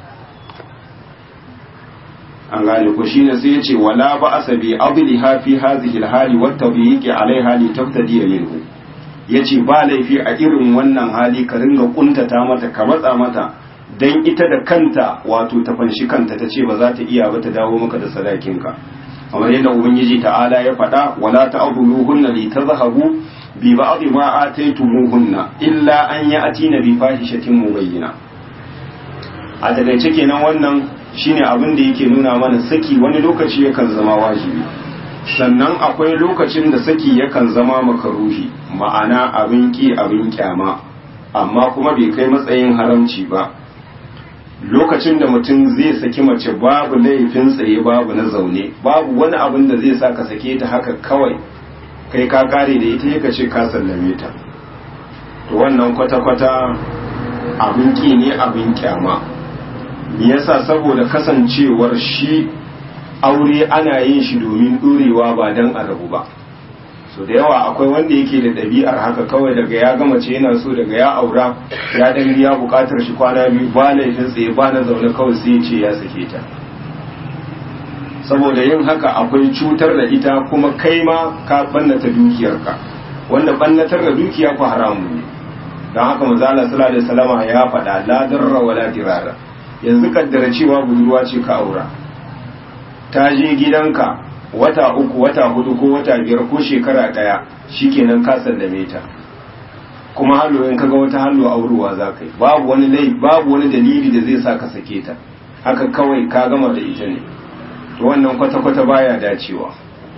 Speaker 1: an gane ko shine sai ya ce wala ba asabi adliha fi hadhihi alhali wa tabiqi alaiha li tabtadi minhu, yace ba laifi a irin wannan hali ka ringa kuntata mata ka matsa mata dan ita da kanta wato ta fanshi kanta tace ba za ta iya ba ta dawo maka da sadakinka, kamar yadda ubangiji ta'ala ya faɗa wala ta'dhuluhunna li tadhhabu bi ba'd ma ataytumuhunna illa an ya'tina bi fahishatin mubayyina. a takaice kenan wannan shine abin da yake nuna mana saki wani lokaci yakan zama wajibi, sannan akwai lokacin da saki yakan zama makaruhi, ma'ana abin ki abin kyama, amma kuma bai kai matsayin haramci ba. Lokacin da mutum zai saki mace babu laifin tsaye babu na zaune, babu wani abin da zai sa ka sake ta haka kawai kai ka kare da ita ka ce ka sallame ta, to wannan kwata-kwata abin ki ne abin kyama. Me yasa? saboda kasancewar shi aure ana yin shi domin ɗorewa ba don a rabu ba. So da yawa akwai wanda yake da ɗabi'ar haka, kawai daga ya gama ce yana so daga ya aura ya ɗan biya buƙatar shi kwana biyu ba laifin tsaye ba na zaune kawai sai ya ce ya sake ta. Saboda yin haka akwai cutar da ita, kuma kai ma ka ɓannata dukiyarka, wanda ɓannatar da dukiya ku haramu ne. Don haka manzo Allah sallallahu alaihi wasallam ya faɗa la darra wala dirara. Yanzu kaddara cewa budurwa ce ka aura, ta je gidanka wata uku wata hudu ko wata biyar ko shekara daya, shikenan ka sallame ta, kuma hallo in kaga wata hallo aurewa za ka yi, babu wani lai babu wani dalili da zai sa ka sake ta, haka kawai ka gama da ita ne, to wannan kwata-kwata baya dacewa.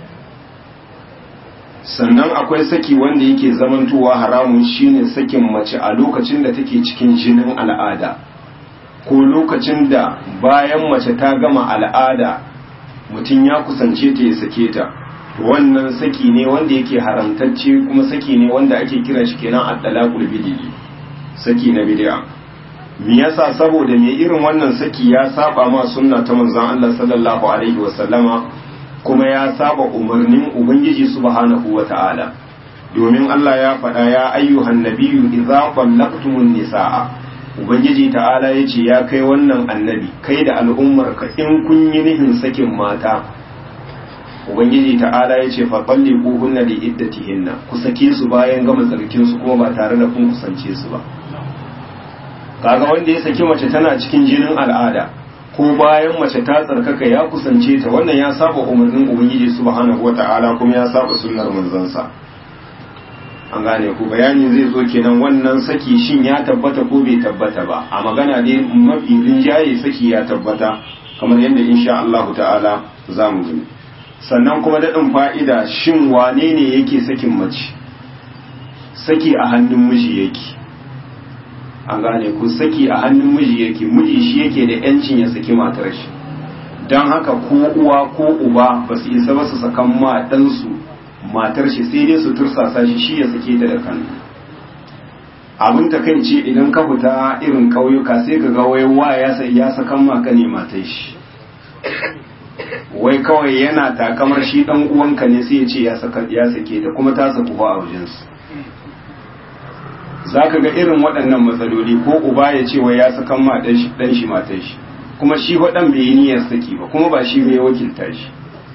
Speaker 1: Sannan akwai saki wanda yake zamantowa haramun, shine sakin mace a lokacin da take cikin jinin al'ada, ko lokacin da bayan mace ta gama al'ada mutum ya kusance ta ya sake ta, wannan saki ne wanda yake haramtacce, kuma saki ne wanda ake kiran shi kenan at-talaqul bid'i, saki na bid'a. Me yasa? saboda me irin wannan saki ya saba ma sunna ta manzon Allah sallallahu alaihi wasallama, kuma ya saba umarnin ubangiji subhanahu wata'ala, domin Allah ya faɗa ya ayyuhan nabiyyu idza qallaqtumun nisaa, ubangiji ta'ala ya ce ya kai wannan annabi kai da al'ummarka in kun yi nihin sakin mata, ubangiji ta'ala ya ce fa talliquhunna li iddatihinna, ku sake su bayan gama tsarkin su kuma ba tare da kun kusance su ba. Kaga wanda ya saki mace tana cikin jinin al'ada ko bayan mace ta tsarkaka ya kusance ta, wannan ya saba umarnin ubangiji subhanahu wata'ala, kuma ya saba sunnar manzansa. An gane ku, bayani zai zo kenan wannan saki shin ya tabbata ko bai tabbata ba. A magana dai mafi rinjaye saki ya tabbata, kamar yadda insha Allah ta'ala za mu gani. Sannan kuma daɗin fa'ida, shin wane ne yake sakin mace? Saki a hannun miji yake. An gane ku, saki a hannun miji yake, miji shi yake da yancin ya saki matar shi. Don haka ko uwa ko uba ba su isa ba su sakan ma ɗansu matar shi, sai dai su tursasa shi shi ya sake ta da kan. Abin takaici idan ka fita irin ƙauyuka sai ka ga wai wa ya ya sakan maka ne matar shi, wai kawai yana takamar shi dan uwanka ne sai ya ce ya saka ya sake ta, kuma ta saku ba a wajen su. Zaka ga irin waɗannan matsaloli, ko uba ya ce wai ya sakan ma dan shi dan shi matar shi, kuma shi wadan bai yi niyyar saki ba, kuma ba shi bai wakilta shi.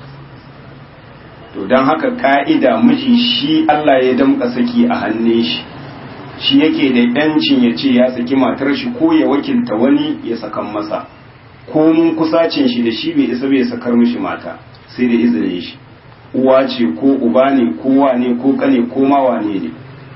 Speaker 1: To don haka ka'ida miji shi Allah ya damka saki a hannun shi, shi yake da yancin ya ce ya saki matar shi ko ya wakilta wani ya sakan masa, ko mun kusacin shi da shi bai isa bai sakar mishi mata sai da izinin shi, uwa ce ko uba ne ko wane ko kane ko ma wane ne.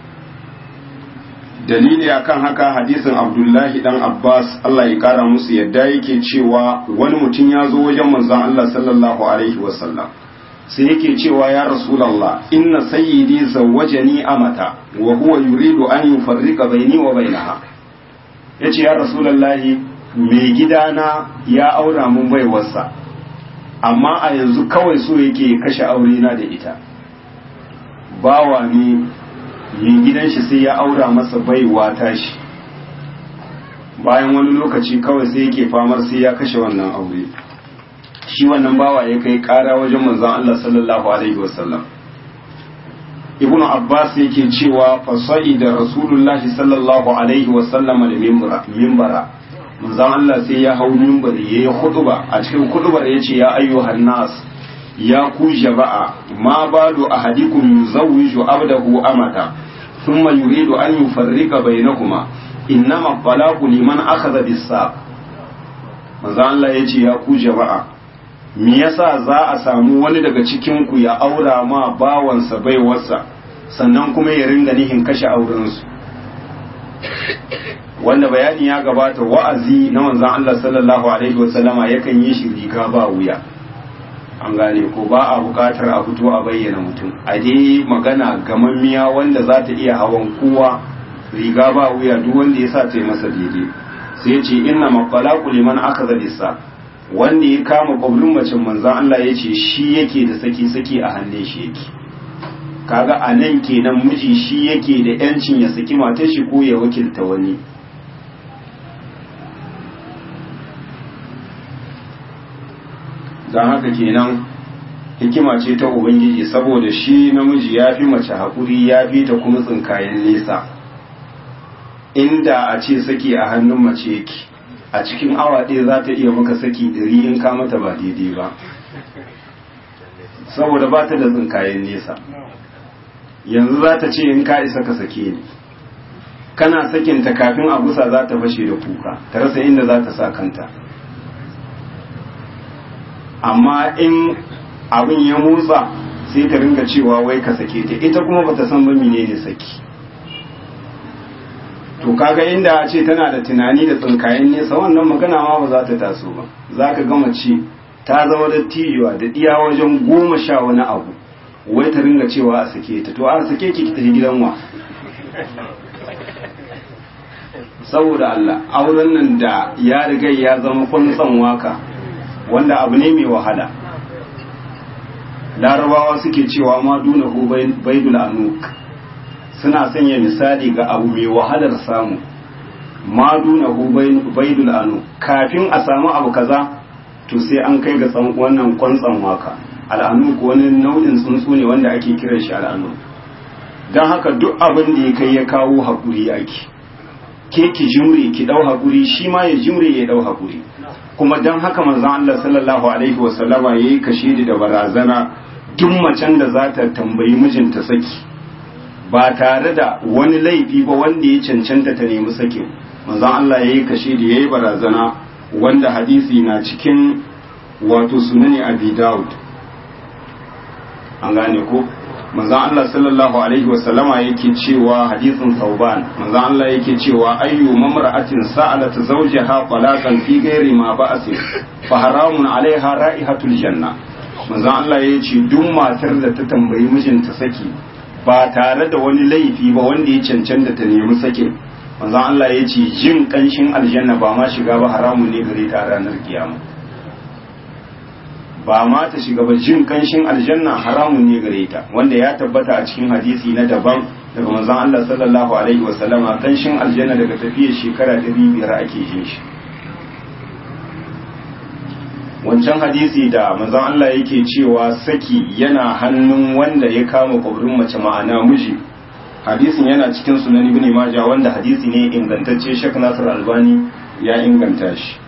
Speaker 1: Dalili akan haka hadisin Abdullahi dan Abbas Allah ya kara musu yadda yake cewa wani mutum ya zo wajen manzon Allah sallallahu alaihi wasallam, sai yake cewa ya Rasulallah, inna sayyidi zawwajani amata wa huwa yuridu an yufarriqa baini wa bainaha. ya ce ya rasulallahi mai gidana ya aura mun baiwarsa amma a yanzu kawai so yake kashe aurena da ita, bawa ne mai gidan shi sai ya aura masa baiwa tashi, bayan wani lokaci kawai sai yake famar sai ya kashe wannan aure. Shi wannan bawa ya kai kara wajen manzon Allah sallallahu alaihi wasallam. Ibn Abbas yake cewa fasai da Rasulullahi sallallahu alaihi wasallam da mimbara, manzon Allah sai ya hau mimbari yayi khutba, a cikin khutbar yace ya ayyuhan nas, ya ku jama'a, ma balu ahadikum yuzawwiju abdahu amata thumma yuridu an yufarrika bainakuma, innama talaqu liman akhadha bis-saq. manzo Allah yace ya ku jama'a, me yasa za a samu wani daga cikin ku ya aura ma bawansa baiwarsa sannan kuma ya ringa nihin kashe aurensu? Wanda bayani ya gabata, wa'azi na manzon Allah sallallahu alaihi wasallama yakan yi shi riga ba wuya, an gane ko, ba a bukatar a fito a bayyana mutum, a dai magana gamammiya wanda za ta iya hawan kowa, riga ba wuya, duk wanda ya sa ta yi masa daidai. Sai ya ce inna maqalaqu liman akhadha bisa, wanda ya kama kwablin macin manzon Allah ya ce shi yake da saki saki a hannun shi yake. Kaga a nan kenan miji shi yake da yancin ya saki matar shi ko ya wakilta wani. Don haka kenan hikima ce ta Ubangiji, saboda shi namiji ya fi mace haƙuri, ya fi ta kuma tsinkayen nesa. Inda a ce saki a hannun mace yake, a cikin awa ɗaya za ta iya maka saki ɗari in ka mata ba daidai ba, saboda ba ta da tsinkayen nesa. Yanzu za ta ce in ka isa ka sake ni, kana sakinta kafin a gusa za ta fashe da kuka, ta rasa inda za ta sa kanta. Amma in abin ya motsa sai ta ringa cewa wai ka sake ta, ita kuma bata san ba menene saki. To kaga inda a ce tana da tunani da tsinkayen nesa, wannan magana ma ba za ta taso ba. Za ka gama ce ta zama da tijuwa da iya wajen goma sha wani abu, wai ta ringa cewa a sake ta. To a sake ki ki tafi gidan wa? Saboda Allah, auren nan da ya riga ya zama kwantsan waka, wanda abu ne mai wahala. Larabawa suke cewa ma duna hu baidul anuk, suna sanya misali ga abu mai wahalar samu. Ma duna hu baidul anuk, kafin a samu abu kaza to sai an kai ga wannan kwantsan waka. Al'anuk wani nau'in tsuntsu ne wanda ake kiran shi al'anuk. Don haka duk abin da ya kai ya kawo haƙuri ake, ke ki jimre ki dau haƙuri, shi ma ya jimre ya dau haƙuri. Kuma don haka manzon Allah sallallahu alaihi wasallama yayi kashedi da barazana, duk macen da za ta tambayi mijinta saki ba tare da wani laifi ba wanda ya cancanta ta nemi sakin, manzon Allah yayi kashedi yayi barazana, wanda hadisi na cikin wato sunani Abi Dawud. An gane ko, manzon Allah sallallahu alaihi wasallama yake cewa, hadisin Thauban, manzon Allah yake cewa ayyu mamra'atin sa'alat zawjaha talaqan fi ghairi ma ba'sin fa haramun 'alaiha ra'ihatul janna. Manzon Allah yace duk matar da ta tambayi mijinta saki ba tare da wani laifi ba wanda ya cancanta ta nemi sakin, manzon Allah yace jin kanshin aljanna ba ma shiga ba, haramun ne gare ta ranar kiyama. Ba ma ta shiga ba, jin kanshin aljanna haramun ne gare ta, wanda ya tabbata a cikin hadisi na daban daga manzon Allah sallallahu alaihi wasallama, kanshin aljanna daga tafiyar shekara ɗari biyar ake jin shi. Wancan hadisi da manzon Allah yake cewa saki yana hannun wanda ya kama kwabrin mace, ma'ana miji, hadisin yana cikin sunan Ibn Majah, wanda hadisi ne ingantacce, Sheikh Nasir Albani ya inganta shi.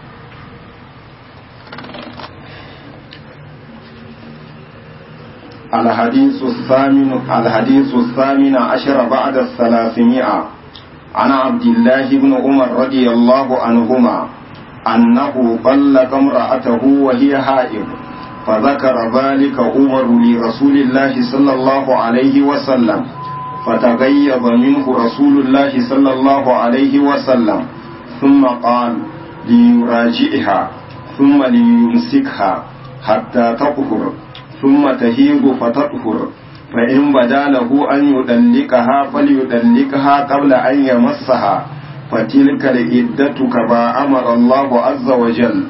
Speaker 1: الحديث الثامن الحديث الثامن عشر بعد الثلاثمائة عن عبد الله بن عمر رضي الله عنهما أنه طلق امرأته وهي حائض، فذكر ذلك عمر لرسول الله صلى الله عليه وسلم، فتغيظ منه رسول الله صلى الله عليه وسلم، ثم قال ليراجعها ثم ليمسكها حتى تطهر ثم تهيض فتطهر، فإن بدا له أن يدلكها فليدلكها قبل أن يمسها، fatilka da iddatu kama amara Allah azza wa jal.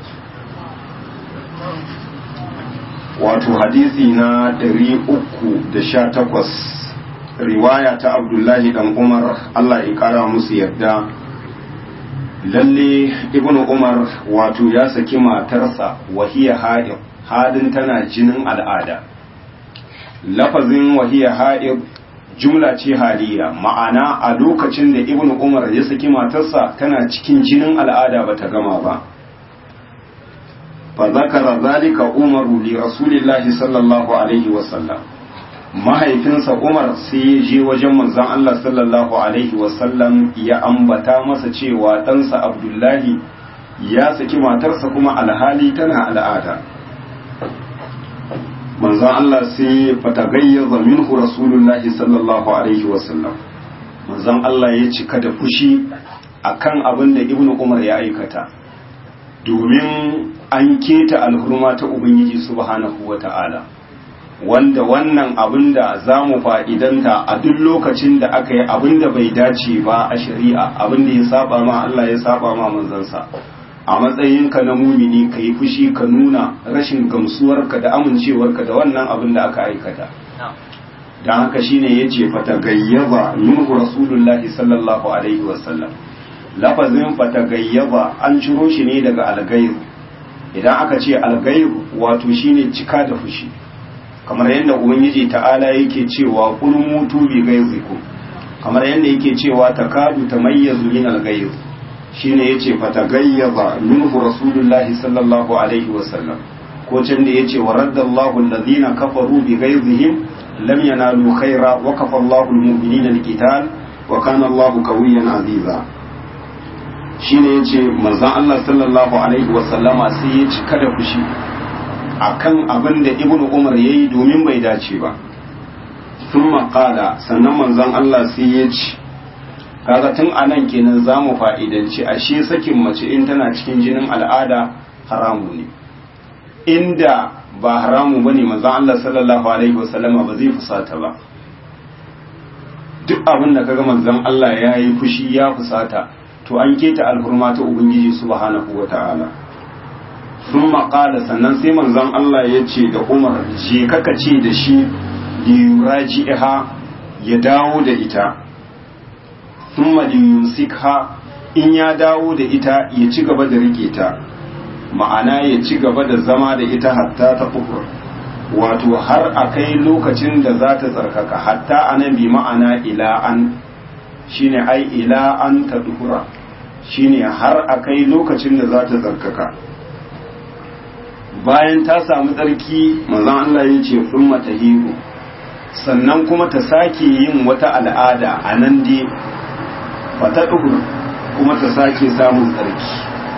Speaker 1: Wato hadisi na ɗari uku da sha takwas, riwaya ta Abdullahi dan Umar Allah ya kara musu yarda. Lalle ibnu Umar wato ya saki matarsa wahiya haid, hadin tana jinin al'ada. Lafazin wahiya haid jumla ce haliya, ma'ana a lokacin da ibnu Umar ya saki matarsa tana cikin jinin al'ada bata gama ba. fa zakara zalika umaru li rasulillahi sallallahu alaihi wasallam, mahaifinsa Umar sai ya je wajen manzon Allah sallallahu alaihi wasallam ya ambata masa cewa ɗansa Abdullahi ya saki matarsa kuma alhali tana al'ada. Manzon Allah sai fatagayyaza minhu rasulullahi sallallahu alaihi wasallam, manzon Allah ya cika da fushi akan abin da Ibnu Umar ya aikata, domin an keta alhurma ta Ubangiji subhanahu wata'ala, wanda wannan abin da za mu fa'idanta a duk lokacin da aka yi abin da bai dace ba a shari'a, abin da ya saba ma Allah ya saba ma manzansa, a matsayinka na mumini ka yi fushi ka nuna rashin gamsuwarka da amincewarka da wannan abin da aka aikata. Don haka shine ya ce fatagayyaba minhu rasulullahi sallallahu alaihi wasallam. Lafazin fatagayyaba an ciro shi ne daga algairu. Idan aka ce algairu wato shine cika da fushi, kamar yadda ubangiji ta'ala yake cewa qul mutu bi ghayzikum, kamar yadda yake cewa takadu tamayyazu min al-ghayz, shine yace fatagayyaza minhu rasulullahi sallallahu alaihi wasallam. ko can da yace waraddallahu alladhina kafaru bi ghayzihim lam yanalu khaira wa kafa Allahu al-mu'minina al-qital wa kana Allahu qawiyyan aziza. shine yace manzon Allah sallallahu alaihi wasallama sai ya cika da fushi akan abin da Ibnu Umar yayi domin bai dace ba. thumma qala, sannan manzon Allah sai ya ce, kaga tun anan kenan zamu fa'idanci ashe sakin mace in tana cikin jinin al'ada haramu ne. Inda ba haramu bane manzon Allah sallallahu alaihi wasallama ba zai fusata ba. Duk abin da kaga manzon Allah yayi fushi ya fusata to an keta alhurma ta Ubangiji subhanahu wata'ala. thumma qala, sannan sai manzon Allah ya ce da Umar, je kaka ce da shi liyuraji'ha, ya dawo da ita, thumma liyumsikha, in ya dawo da ita ya ci gaba da rike ta, ma'ana ya ci gaba da zama da ita hatta ta kufur, wato har a kai lokacin da za ta tsarkaka. Hatta anan bi ma'ana ila an, shine ai ila an ta duhura, shine har a kai lokacin da za ta tsarkaka. Bayan ta samu tsarki, manzon Allah ya ce thumma tahiru, sannan kuma ta sake yin wata al'ada a nan dai fata duhur, kuma ta sake samun tsarki.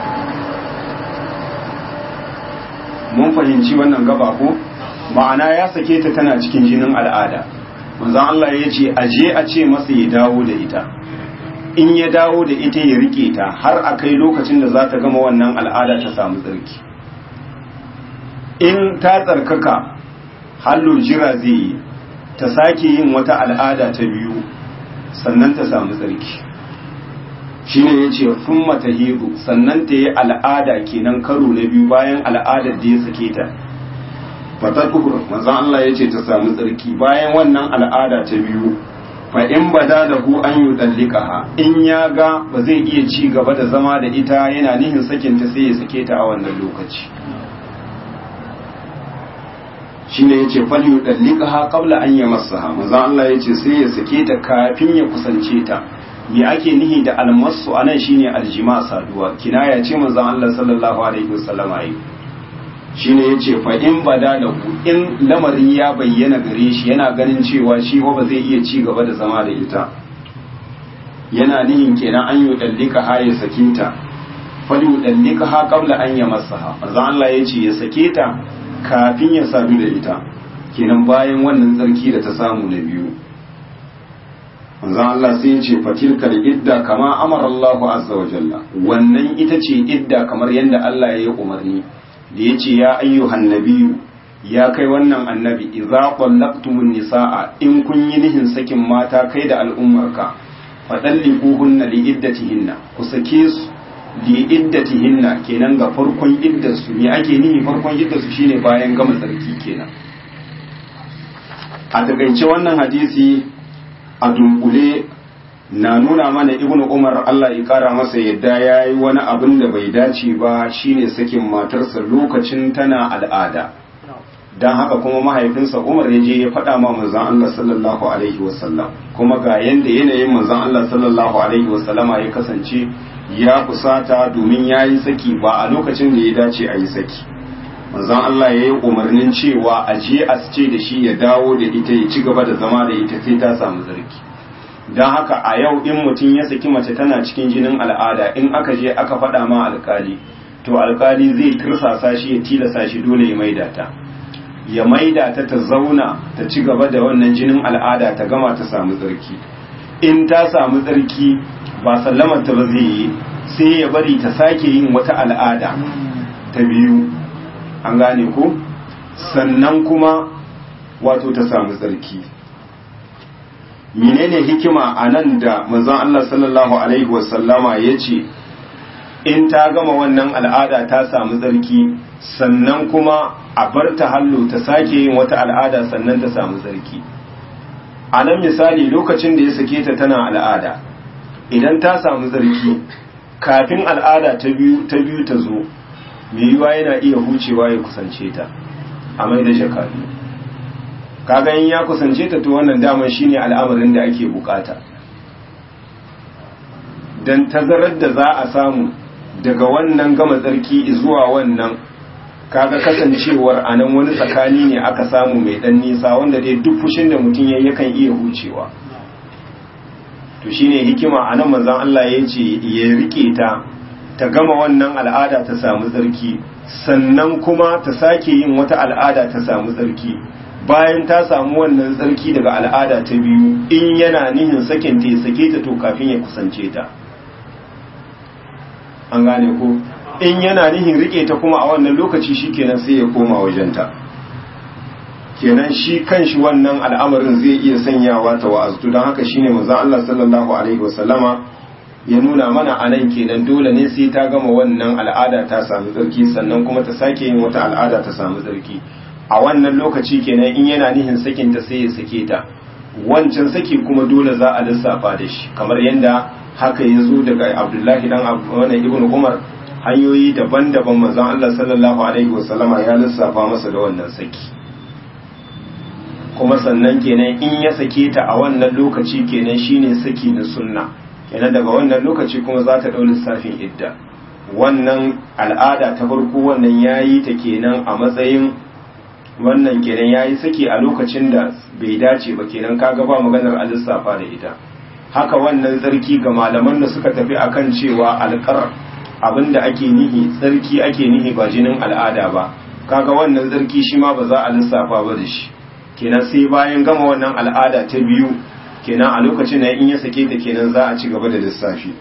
Speaker 1: Mun fahimci wannan gaba ko? Ma'ana ya sake ta tana cikin jinin al'ada, manzon Allah ya ce aje a ce masa ya dawo da ita, in ya dawo da ita ya rike ta har a kai lokacin da za ta gama wannan al'ada ta samu tsarki. In ta tsarkaka, hallo jira zai yi ta sake yin wata al'ada ta biyu sannan ta samu tsarki. shi ne ya ce sun matahiru, sannan ta yi al'ada kenan karo na biyu bayan al'adar da ya sake ta. fatar kuhur, manzan Allah ya ce ta samu tsarki bayan wannan al'ada ta biyu. fa in bada da hu an yi ɗallika ha, in ya ga ba zai iya ci gaba da zama da ita yana nihin sakinta sai ya sake ta a wannan lokaci. shi ne ya ce fal yi ɗallika ha ƙabla an yi masa ha, manzan Allah ya ce sai ya sake ta kafin ya kusance ta. Me ake nihi da almasu anan shine aljima, saduwa, kinaya ce manzon Allah sallallahu alaihi wasallama yi. shine yace fa in bada da ku, in lamarin ya bayyana gare shi yana ganin cewa shi ba zai iya ci gaba da zama da ita, yana nihin kenan an yi dallika ha ya sakinta, fal yu dallika ha qabla an yamassaha, manzon Allah yace ya sake ta kafin ya sadu da ita, kenan bayan wannan tsarki da ta samu na biyu. manzon Allah sai ya ce fatilka idda kama amara Allahu azza wa jalla, wannan ita ce idda kamar yadda Allah ya yi umarni da ya ce ya ayyuhan nabiyyu, ya kai wannan annabi, idza qallaqtumun nisaa, in kun yi nihin sakin mata kai da al'ummarka, fadallikuhunna li iddatihinna ku sake su li iddatihinna kenan ga farkon iddarsu. Me ake nihi farkon iddarsu shine bayan gama tsarki kenan. A takaice wannan hadisi a dunkule na nuna mana ibnu umar Allah ya kara masa yadda yayi wani abin da bai dace ba, shine sakin matarsa lokacin tana al'ada. dan haka kuma mahaifinsa Umar ya je ya faɗa ma manzon Allah sallallahu alaihi wasallam, kuma ga yanda yanayin manzon Allah sallallahu alaihi wasallama ya kasance ya kusata domin yayi saki ba a lokacin da ya dace a yi saki. Manzon Allah ya yi umarnin cewa a je a ce da shi ya dawo da ita ya ci gaba da zama da ita sai ta samu zarki. Don haka a yau in mutum ya saki mace tana cikin jinin al'ada, in aka je aka faɗa ma alkali, to alkali zai tursasa shi ya tilasa shi dole ya maida ta ya maida ta ta zauna ta ci gaba da wannan jinin al'ada ta gama ta samu tsarki. In ta samu tsarki ba sallamar ta ba zai yi, sai ya bari ta sake yin wata al'ada ta biyu, an gane ko, sannan kuma wato ta samu tsarki. Menene hikima a nan da manzon Allah sallallahu alaihi wasallama ya ce in ta gama wannan al'ada ta samu tsarki sannan kuma a bar ta hallo ta sake yin wata al'ada sannan ta samu tsarki? A nan misali lokacin da ya sake ta tana al'ada, idan ta samu tsarki kafin al'ada ta biyu ta biyu ta zo, mai yiwa yana iya hucewa ya kusance ta a mai da shekaru. Kaga in ya kusance ta to wannan daman shine al'amarin da ake bukata, dan tazarar da za a samu daga wannan gama tsarki zuwa wannan, kaga kasancewar anan wani tsakani ne aka samu mai dan nisa wanda dai duk fushin da mutum yayi yakan iya hucewa. To shine hikima anan manzon Allah ya ce ya rike ta ta gama wannan al'ada ta samu tsarki, sannan kuma ta sake yin wata al'ada ta samu tsarki. Bayan ta samu wannan tsarki daga al'ada ta biyu, in yana nihin sakin ta ya sake ta to kafin ya kusance ta, an gane ko. In yana nihin rike ta kuma a wannan lokaci shikenan sai ya koma wajenta. Kenan shi kanshi wannan al'amarin zai iya sanyawa ta wa'azu. Don haka shine manzon Allah sallallahu alaihi wasallama ya nuna mana anan kenan dole ne sai ta gama wannan al'ada ta samu tsarki sannan kuma ta sake yin wata al'ada ta samu tsarki. A wannan lokaci kenan in yana nihin sakinta sai ya sake ta, wancan saki kuma dole za a lissafa da shi, kamar yadda haka ya zo daga Abdullahi dan wannan Ibn Umar, hanyoyi daban-daban manzon Allah sallallahu alaihi wasallama ya lissafa masa da wannan saki. Kuma sannan kenan in ya sake ta a wannan lokaci kenan shine saki na sunna, kenan daga wannan lokaci kuma za ta dau lissafin idda. Wannan al'ada ta farko wannan yayi ta kenan a matsayin wannan kenan yayi saki a lokacin da bai dace ba, kenan kaga ba maganar a lissafa da ita. Haka wannan tsarki ga malaman da suka tafi akan cewa alqar abinda ake nihi tsarki ake nihi ba jinin al'ada ba, kaga wannan tsarki shi ma ba za a lissafa ba da shi, kenan sai bayan gama wannan al'ada ta biyu, kenan a lokacin da in ya sake ta kenan za a ci gaba da lissafi.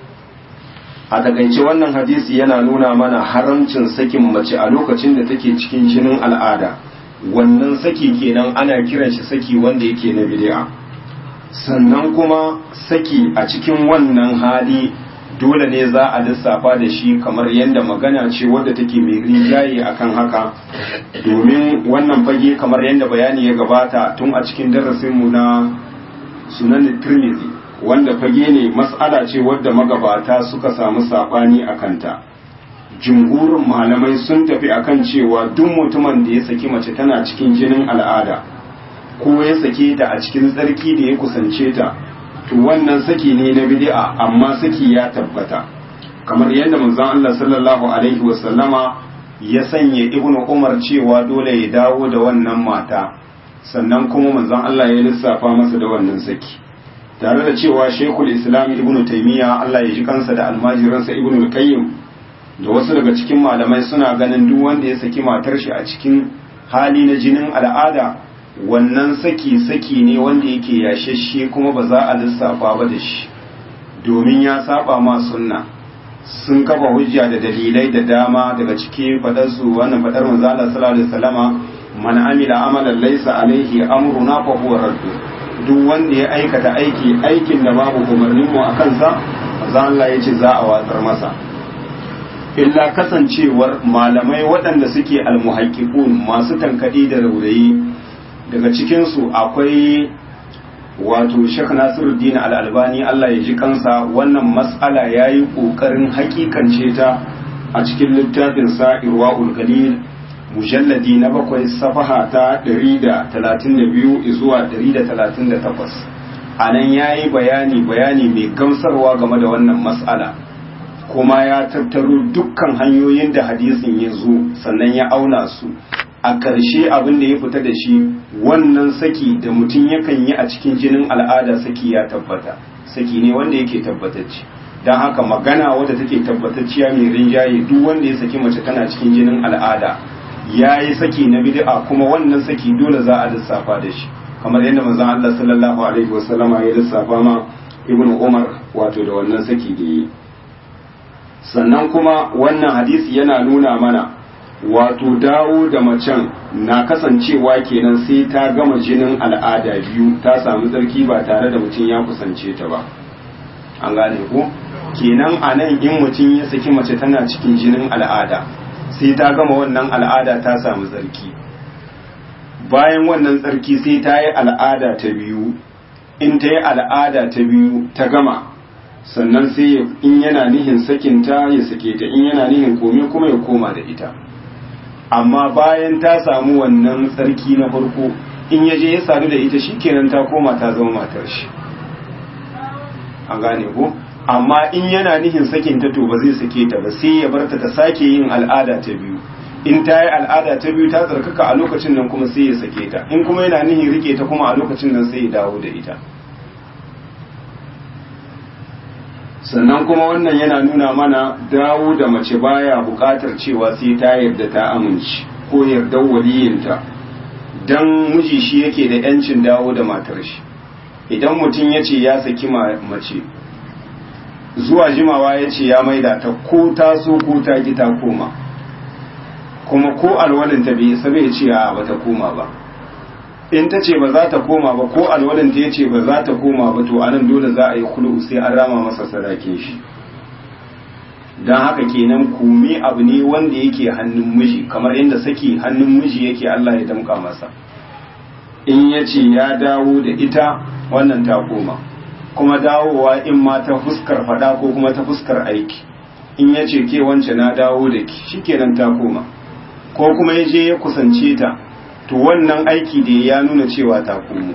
Speaker 1: A takaice wannan hadisi yana nuna mana haramcin sakin mace a lokacin da take cikin jinin al'ada. Wannan saki kenan ana kiran shi saki wanda yake na bid'a. Sannan kuma saki a cikin wannan hali dole ne za a lissafa da shi, kamar yadda magana ce wadda take mai rijaye akan haka, domin wannan fage kamar yadda bayani ya gabata tun a cikin darasinmu na Sunan Tirmidhi, wanda fage ne mas'ala ce wadda magabata suka samu sabani a kanta. Jumhurin malamai sun tafi akan cewa duk mutumin da ya saki mace tana cikin jinin al'ada ko ya sake ta a cikin tsarki da ya kusance ta, to wannan saki ne na bid'a, amma saki ya tabbata, kamar yadda manzon Allah sallallahu alaihi wasallama ya sanya Ibnu Umar cewa dole ya dawo da wannan mata, sannan kuma manzon Allah ya lissafa masa da wannan saki, tare da cewa Sheikhul Islam Ibn Taymiyyah Allah ya ji kansa da almajiransa Ibn al-Qayyim da wasu daga cikin malamai suna ganin duk wanda ya saki matar shi a cikin hali na jinin al'ada, wannan saki saki ne wanda yake yashashe kuma ba za a lissafa ba da shi, domin ya saba ma sunna. Sun kafa hujja da dalilai da dama, daga ciki fadar su wannan fadar manzo Allah sallallahu alaihi wasallama, man amila amalan laysa alaihi amruna fa huwa radd. duk wanda ya aikata aiki aikin da babu umarnin mu akan sa manzo Allah ya ce za a watsar masa illa kasancewar malamai waɗanda suke almuhaqqiqun masu tankadi da raurayi daga cikin su akwai wato Sheikh Nasiruddin Al-Albani Allah ya ji kansa wannan mas'ala yayi kokarin hakikance ta a cikin littafin sa Irwaul Galil mujalladi na bakwai safaha ta ɗari da talatin da biyu zuwa ɗari da talatin da takwas anan yayi bayani bayani mai gamsarwa game da wannan mas'ala kuma ya tattaro dukkan hanyoyin da hadisin ya zo sannan ya auna su a ƙarshe abin da ya fita da shi wannan saki da mutum yakan yi a cikin jinin al'ada saki ya tabbata saki ne wanda yake tabbatacce don haka magana wadda take tabbatacciya mai rinjaye duk wanda ya saki mace tana cikin jinin al'ada ya yi saki na bid'a kuma wannan saki dole za a lissafa da shi kamar yadda manzon Allah sallallahu alaihi wasallama ya lissafa ma ibnu Umar wato da wannan saki da yi sannan kuma wannan hadisi yana nuna mana wato dawo da macen na kasancewa kenan sai ta gama jinin al'ada biyu ta samu tsarki ba tare da mutum ya kusance ta ba an gane ko kenan a nan in mutum ya saki mace tana cikin jinin al'ada sai ta gama wannan al'ada ta samu tsarki bayan wannan tsarki sai ta yi al'ada ta biyu in ta yi al'ada ta biyu ta gama sannan sai in yana nihin sakinta ya sake ta in yana nihin komi kuma ya koma da ita amma bayan ta samu wannan tsarki na farko in yaje ya sadu da ita shikenan ta koma ta zama matar shi an gane ko amma in yana nihin sakinta to ba zai sake ta ba sai ya barta ta sake yin al'ada ta biyu in ta yi al'ada ta biyu ta tsarkaka a lokacin nan kuma sai ya sake ta in kuma yana nihin rike ta kuma a lokacin nan sai ya dawo da ita sannan kuma wannan yana nuna mana dawo da mace baya buƙatar cewa sai ta yarda ta amince ko yarda waliyinta dan miji shi yake da yancin dawo da matar shi idan mutum ya ce ya saki mace zuwa jimawa ya ce ya maida ta ko ta so ko ta ki ta koma kuma ko alwalinta bai isa bai ce a bata koma ba in ta ce ba za ta koma ba ko alwalinta ya ce ba za ta koma ba to anan dole za a yi kulu sai an rama masa sadakin shi don haka kenan kome abu ne wanda yake hannun miji kamar inda saki hannun miji yake Allah ya damka masa in ya ce ya dawo da ita wannan ta koma kuma dawowa in ma ta fuskar fada ko kuma ta fuskar aiki in ya ce ke wance na dawo da ki shikenan ta koma ko kuma ya je ya kusance ta to wannan aiki da ya nuna cewa ta komo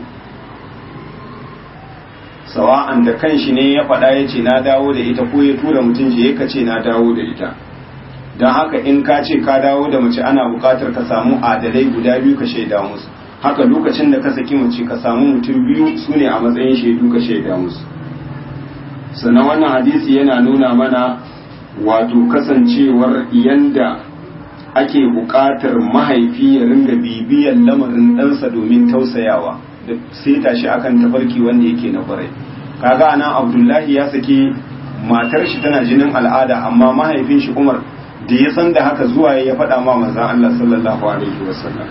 Speaker 1: sawa'an da kanshi ne ya faɗa ya ce na dawo da ita ko ya tura mutum je ka ce na dawo da ita don haka in ka ce ka dawo da mace ana buƙatar ka samu adalai guda biyu ka shaida musu haka lokacin da ka saki mace ka samu mutum biyu su ne a matsayin shaidu ka shaida musu sannan wannan hadisi yana nuna mana wato kasancewar yanda ake buƙatar mahaifi ya ringa bibiyan lamarin ɗansa domin tausayawa da seta shi akan tafarki wanda yake na kwarai kaga anan Abdullahi ya saki matar shi tana jinin al'ada amma mahaifin shi Umar da ya san da haka zuwa ya faɗa ma manzon Allah sallallahu alaihi wasallam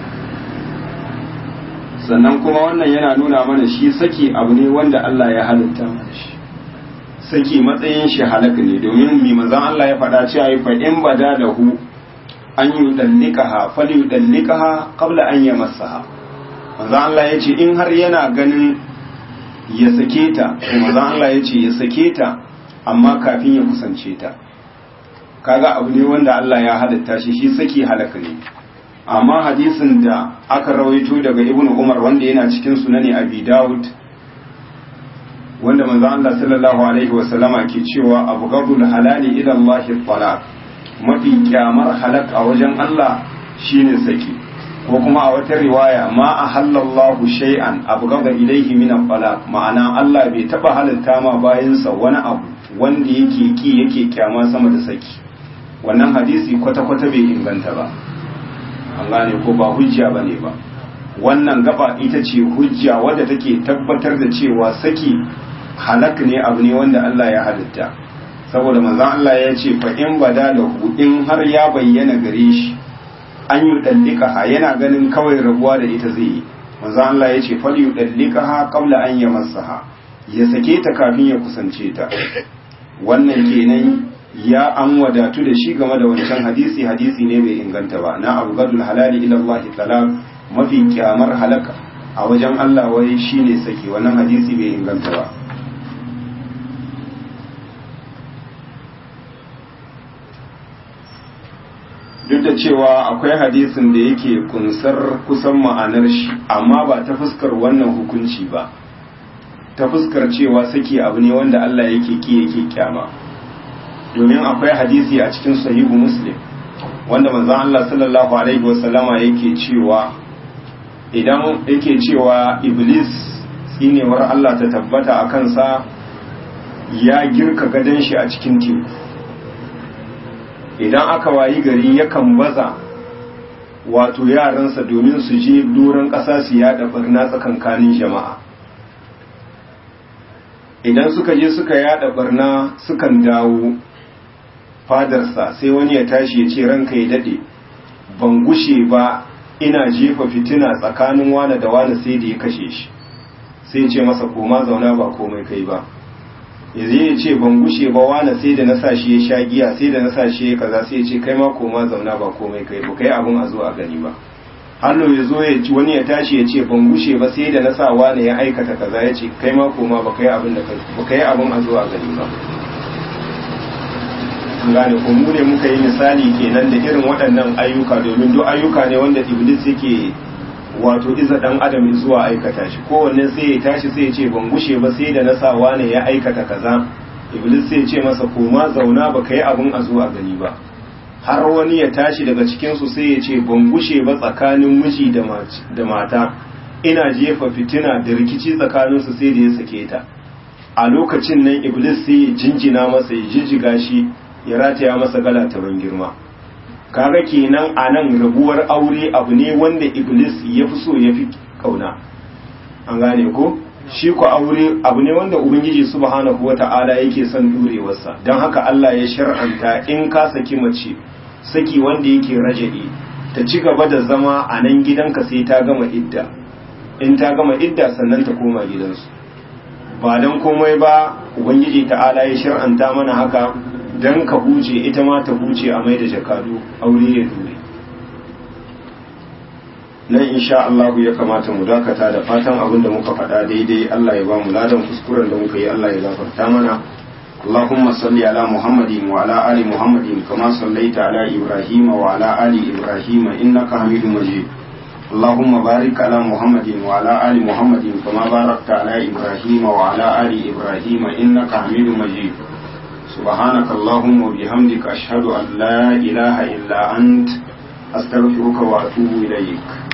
Speaker 1: sannan kuma wannan yana nuna mana shi saki abu ne wanda Allah ya halitta mana shi saki matsayin shi halaka ne domin mi manzon Allah ya faɗa cewa fa in bada lahu an yudallikaha falyudallikaha qabla an yamassaha manzon Allah ya ce in har yana ganin ya sake ta manzon Allah ya ce ya sake ta amma kafin ya kusance ta kaga abu ne wanda Allah ya halitta shi shi saki halaka ne amma hadisin da aka rawaito daga Ibn Umar wanda yana cikin sunani Abi Dawud wanda manzon Allah sallallahu alaihi wasallama ke cewa abghadul halali ila Allah talaq mafi kyamar halak a wajen Allah shine saki ko kuma a wata riwaya ma ahallallahu shay'an abghada ilayhi min al-talaq ma'ana Allah bai taba halatta ma bayansa wani abu wanda yake ki yake kyama sama da saki wannan hadisi kwata-kwata bai inganta ba an gane ko ba hujja bane ba wannan gaba ita ce hujja wadda take tabbatar da cewa saki halak ne abu ne wanda Allah ya halitta saboda manzon Allah ya ce fa in bada da in har ya bayyana gare shi an yi dallika ha yana ganin kawai rabuwa da ita zai yi manzo Allah ya ce fal yudallikaha qabla an yamassaha, ya sake ta kafin ya kusance ta. Wannan kenan ya an wadatu da shi game da wancan hadisi, hadisi ne bai inganta ba na abgadul halali ila Allah talaq, mafi kyamar halaka a wajen Allah wai shine saki, wannan hadisi bai inganta ba. Duk da cewa akwai hadisin da yake kunsar kusan ma'anar shi, amma ba ta fuskar wannan hukunci ba, ta fuskar cewa saki abu ne wanda Allah yake ki yake kyama. Domin akwai hadisi a cikin sahihu Muslim wanda manzon Allah sallallahu alaihi wasallama yake cewa idan yake cewa Iblis tsinewar Allah ta tabbata a kansa ya girka gadon shi a cikin teku, idan aka wayi gari yakan baza wato yaransa domin su je doron ƙasa su yada barna tsakankanin jama'a. Idan suka je suka yada barna sukan dawo fadarsa, sai wani ya tashi ya ce ranka ya dade, ban gushe ba ina jefa fitina tsakanin wane da wane sai da ya kashe shi. Sai ce masa koma zauna ba komai kai ba. yanzu ya ce ban gushe ba wane sai da na sa shi ya sha giya, sai da na sa shi ya kaza, sai ya ce kai ma koma zauna ba komai kai ba kai abin a zo a gani ba. hannu ya zo ya wani ya tashi ya ce ban gushe ba sai da na sa wane ya aikata kaza, ya ce kai ma koma ba kai abin da ba kai abin a zo a gani ba. gane ko mu ne muka yi misali kenan da irin waɗannan ayyuka, domin duk ayyuka ne wanda iblis yake wato iza dan adam zuwa aikata shi. Kowanne sai ya tashi sai ya ce ban gushe ba sai da na sa wane ya aikata kaza, iblis sai ya ce masa koma zauna ba kai abin a zo a gani ba. Har wani ya tashi daga cikin su sai ya ce ban gushe ba tsakanin miji da mata ina jefa fitina da rikici tsakanin su sai da ya sake ta. A lokacin nan iblis sai ya jinjina masa, ya jijjiga shi, ya rataya masa gala ta ban girma. Kaga kenan a nan rabuwar aure abu ne wanda iblis ya fi so ya fi kauna. An gane ko shi ko aure abu ne wanda ubangiji subhanahu wata'ala yake son durewarsa, don haka Allah ya shar'anta in ka saki mace saki wanda yake raja'i, ta ci gaba da zama a nan gidanka sai ta gama idda. In ta gama idda sannan ta koma gidansu. Ba dan komai ba ubangiji ta'ala ya shar'anta mana haka dan ka huce ita ma ta huce a mai da jakadu aure ya dure. Nan insha Allah ya kamata mu dakata, da fatan abin da muka faɗa daidai Allah ya ba mu ladan, kuskuren da muka yi Allah ya gafarta mana. Allahumma salli ala Muhammadin wa ala ali Muhammadin kama sallaita ala Ibrahim wa ala ali Ibrahim innaka Hamidum Majid. اللهم بارك على محمد وعلى آل محمد كما باركت على إبراهيم وعلى آل إبراهيم إنك حميد مجيد. سبحانك اللهم وبحمدك أشهد أن لا إله إلا أنت أستغفرك وأتوب إليك.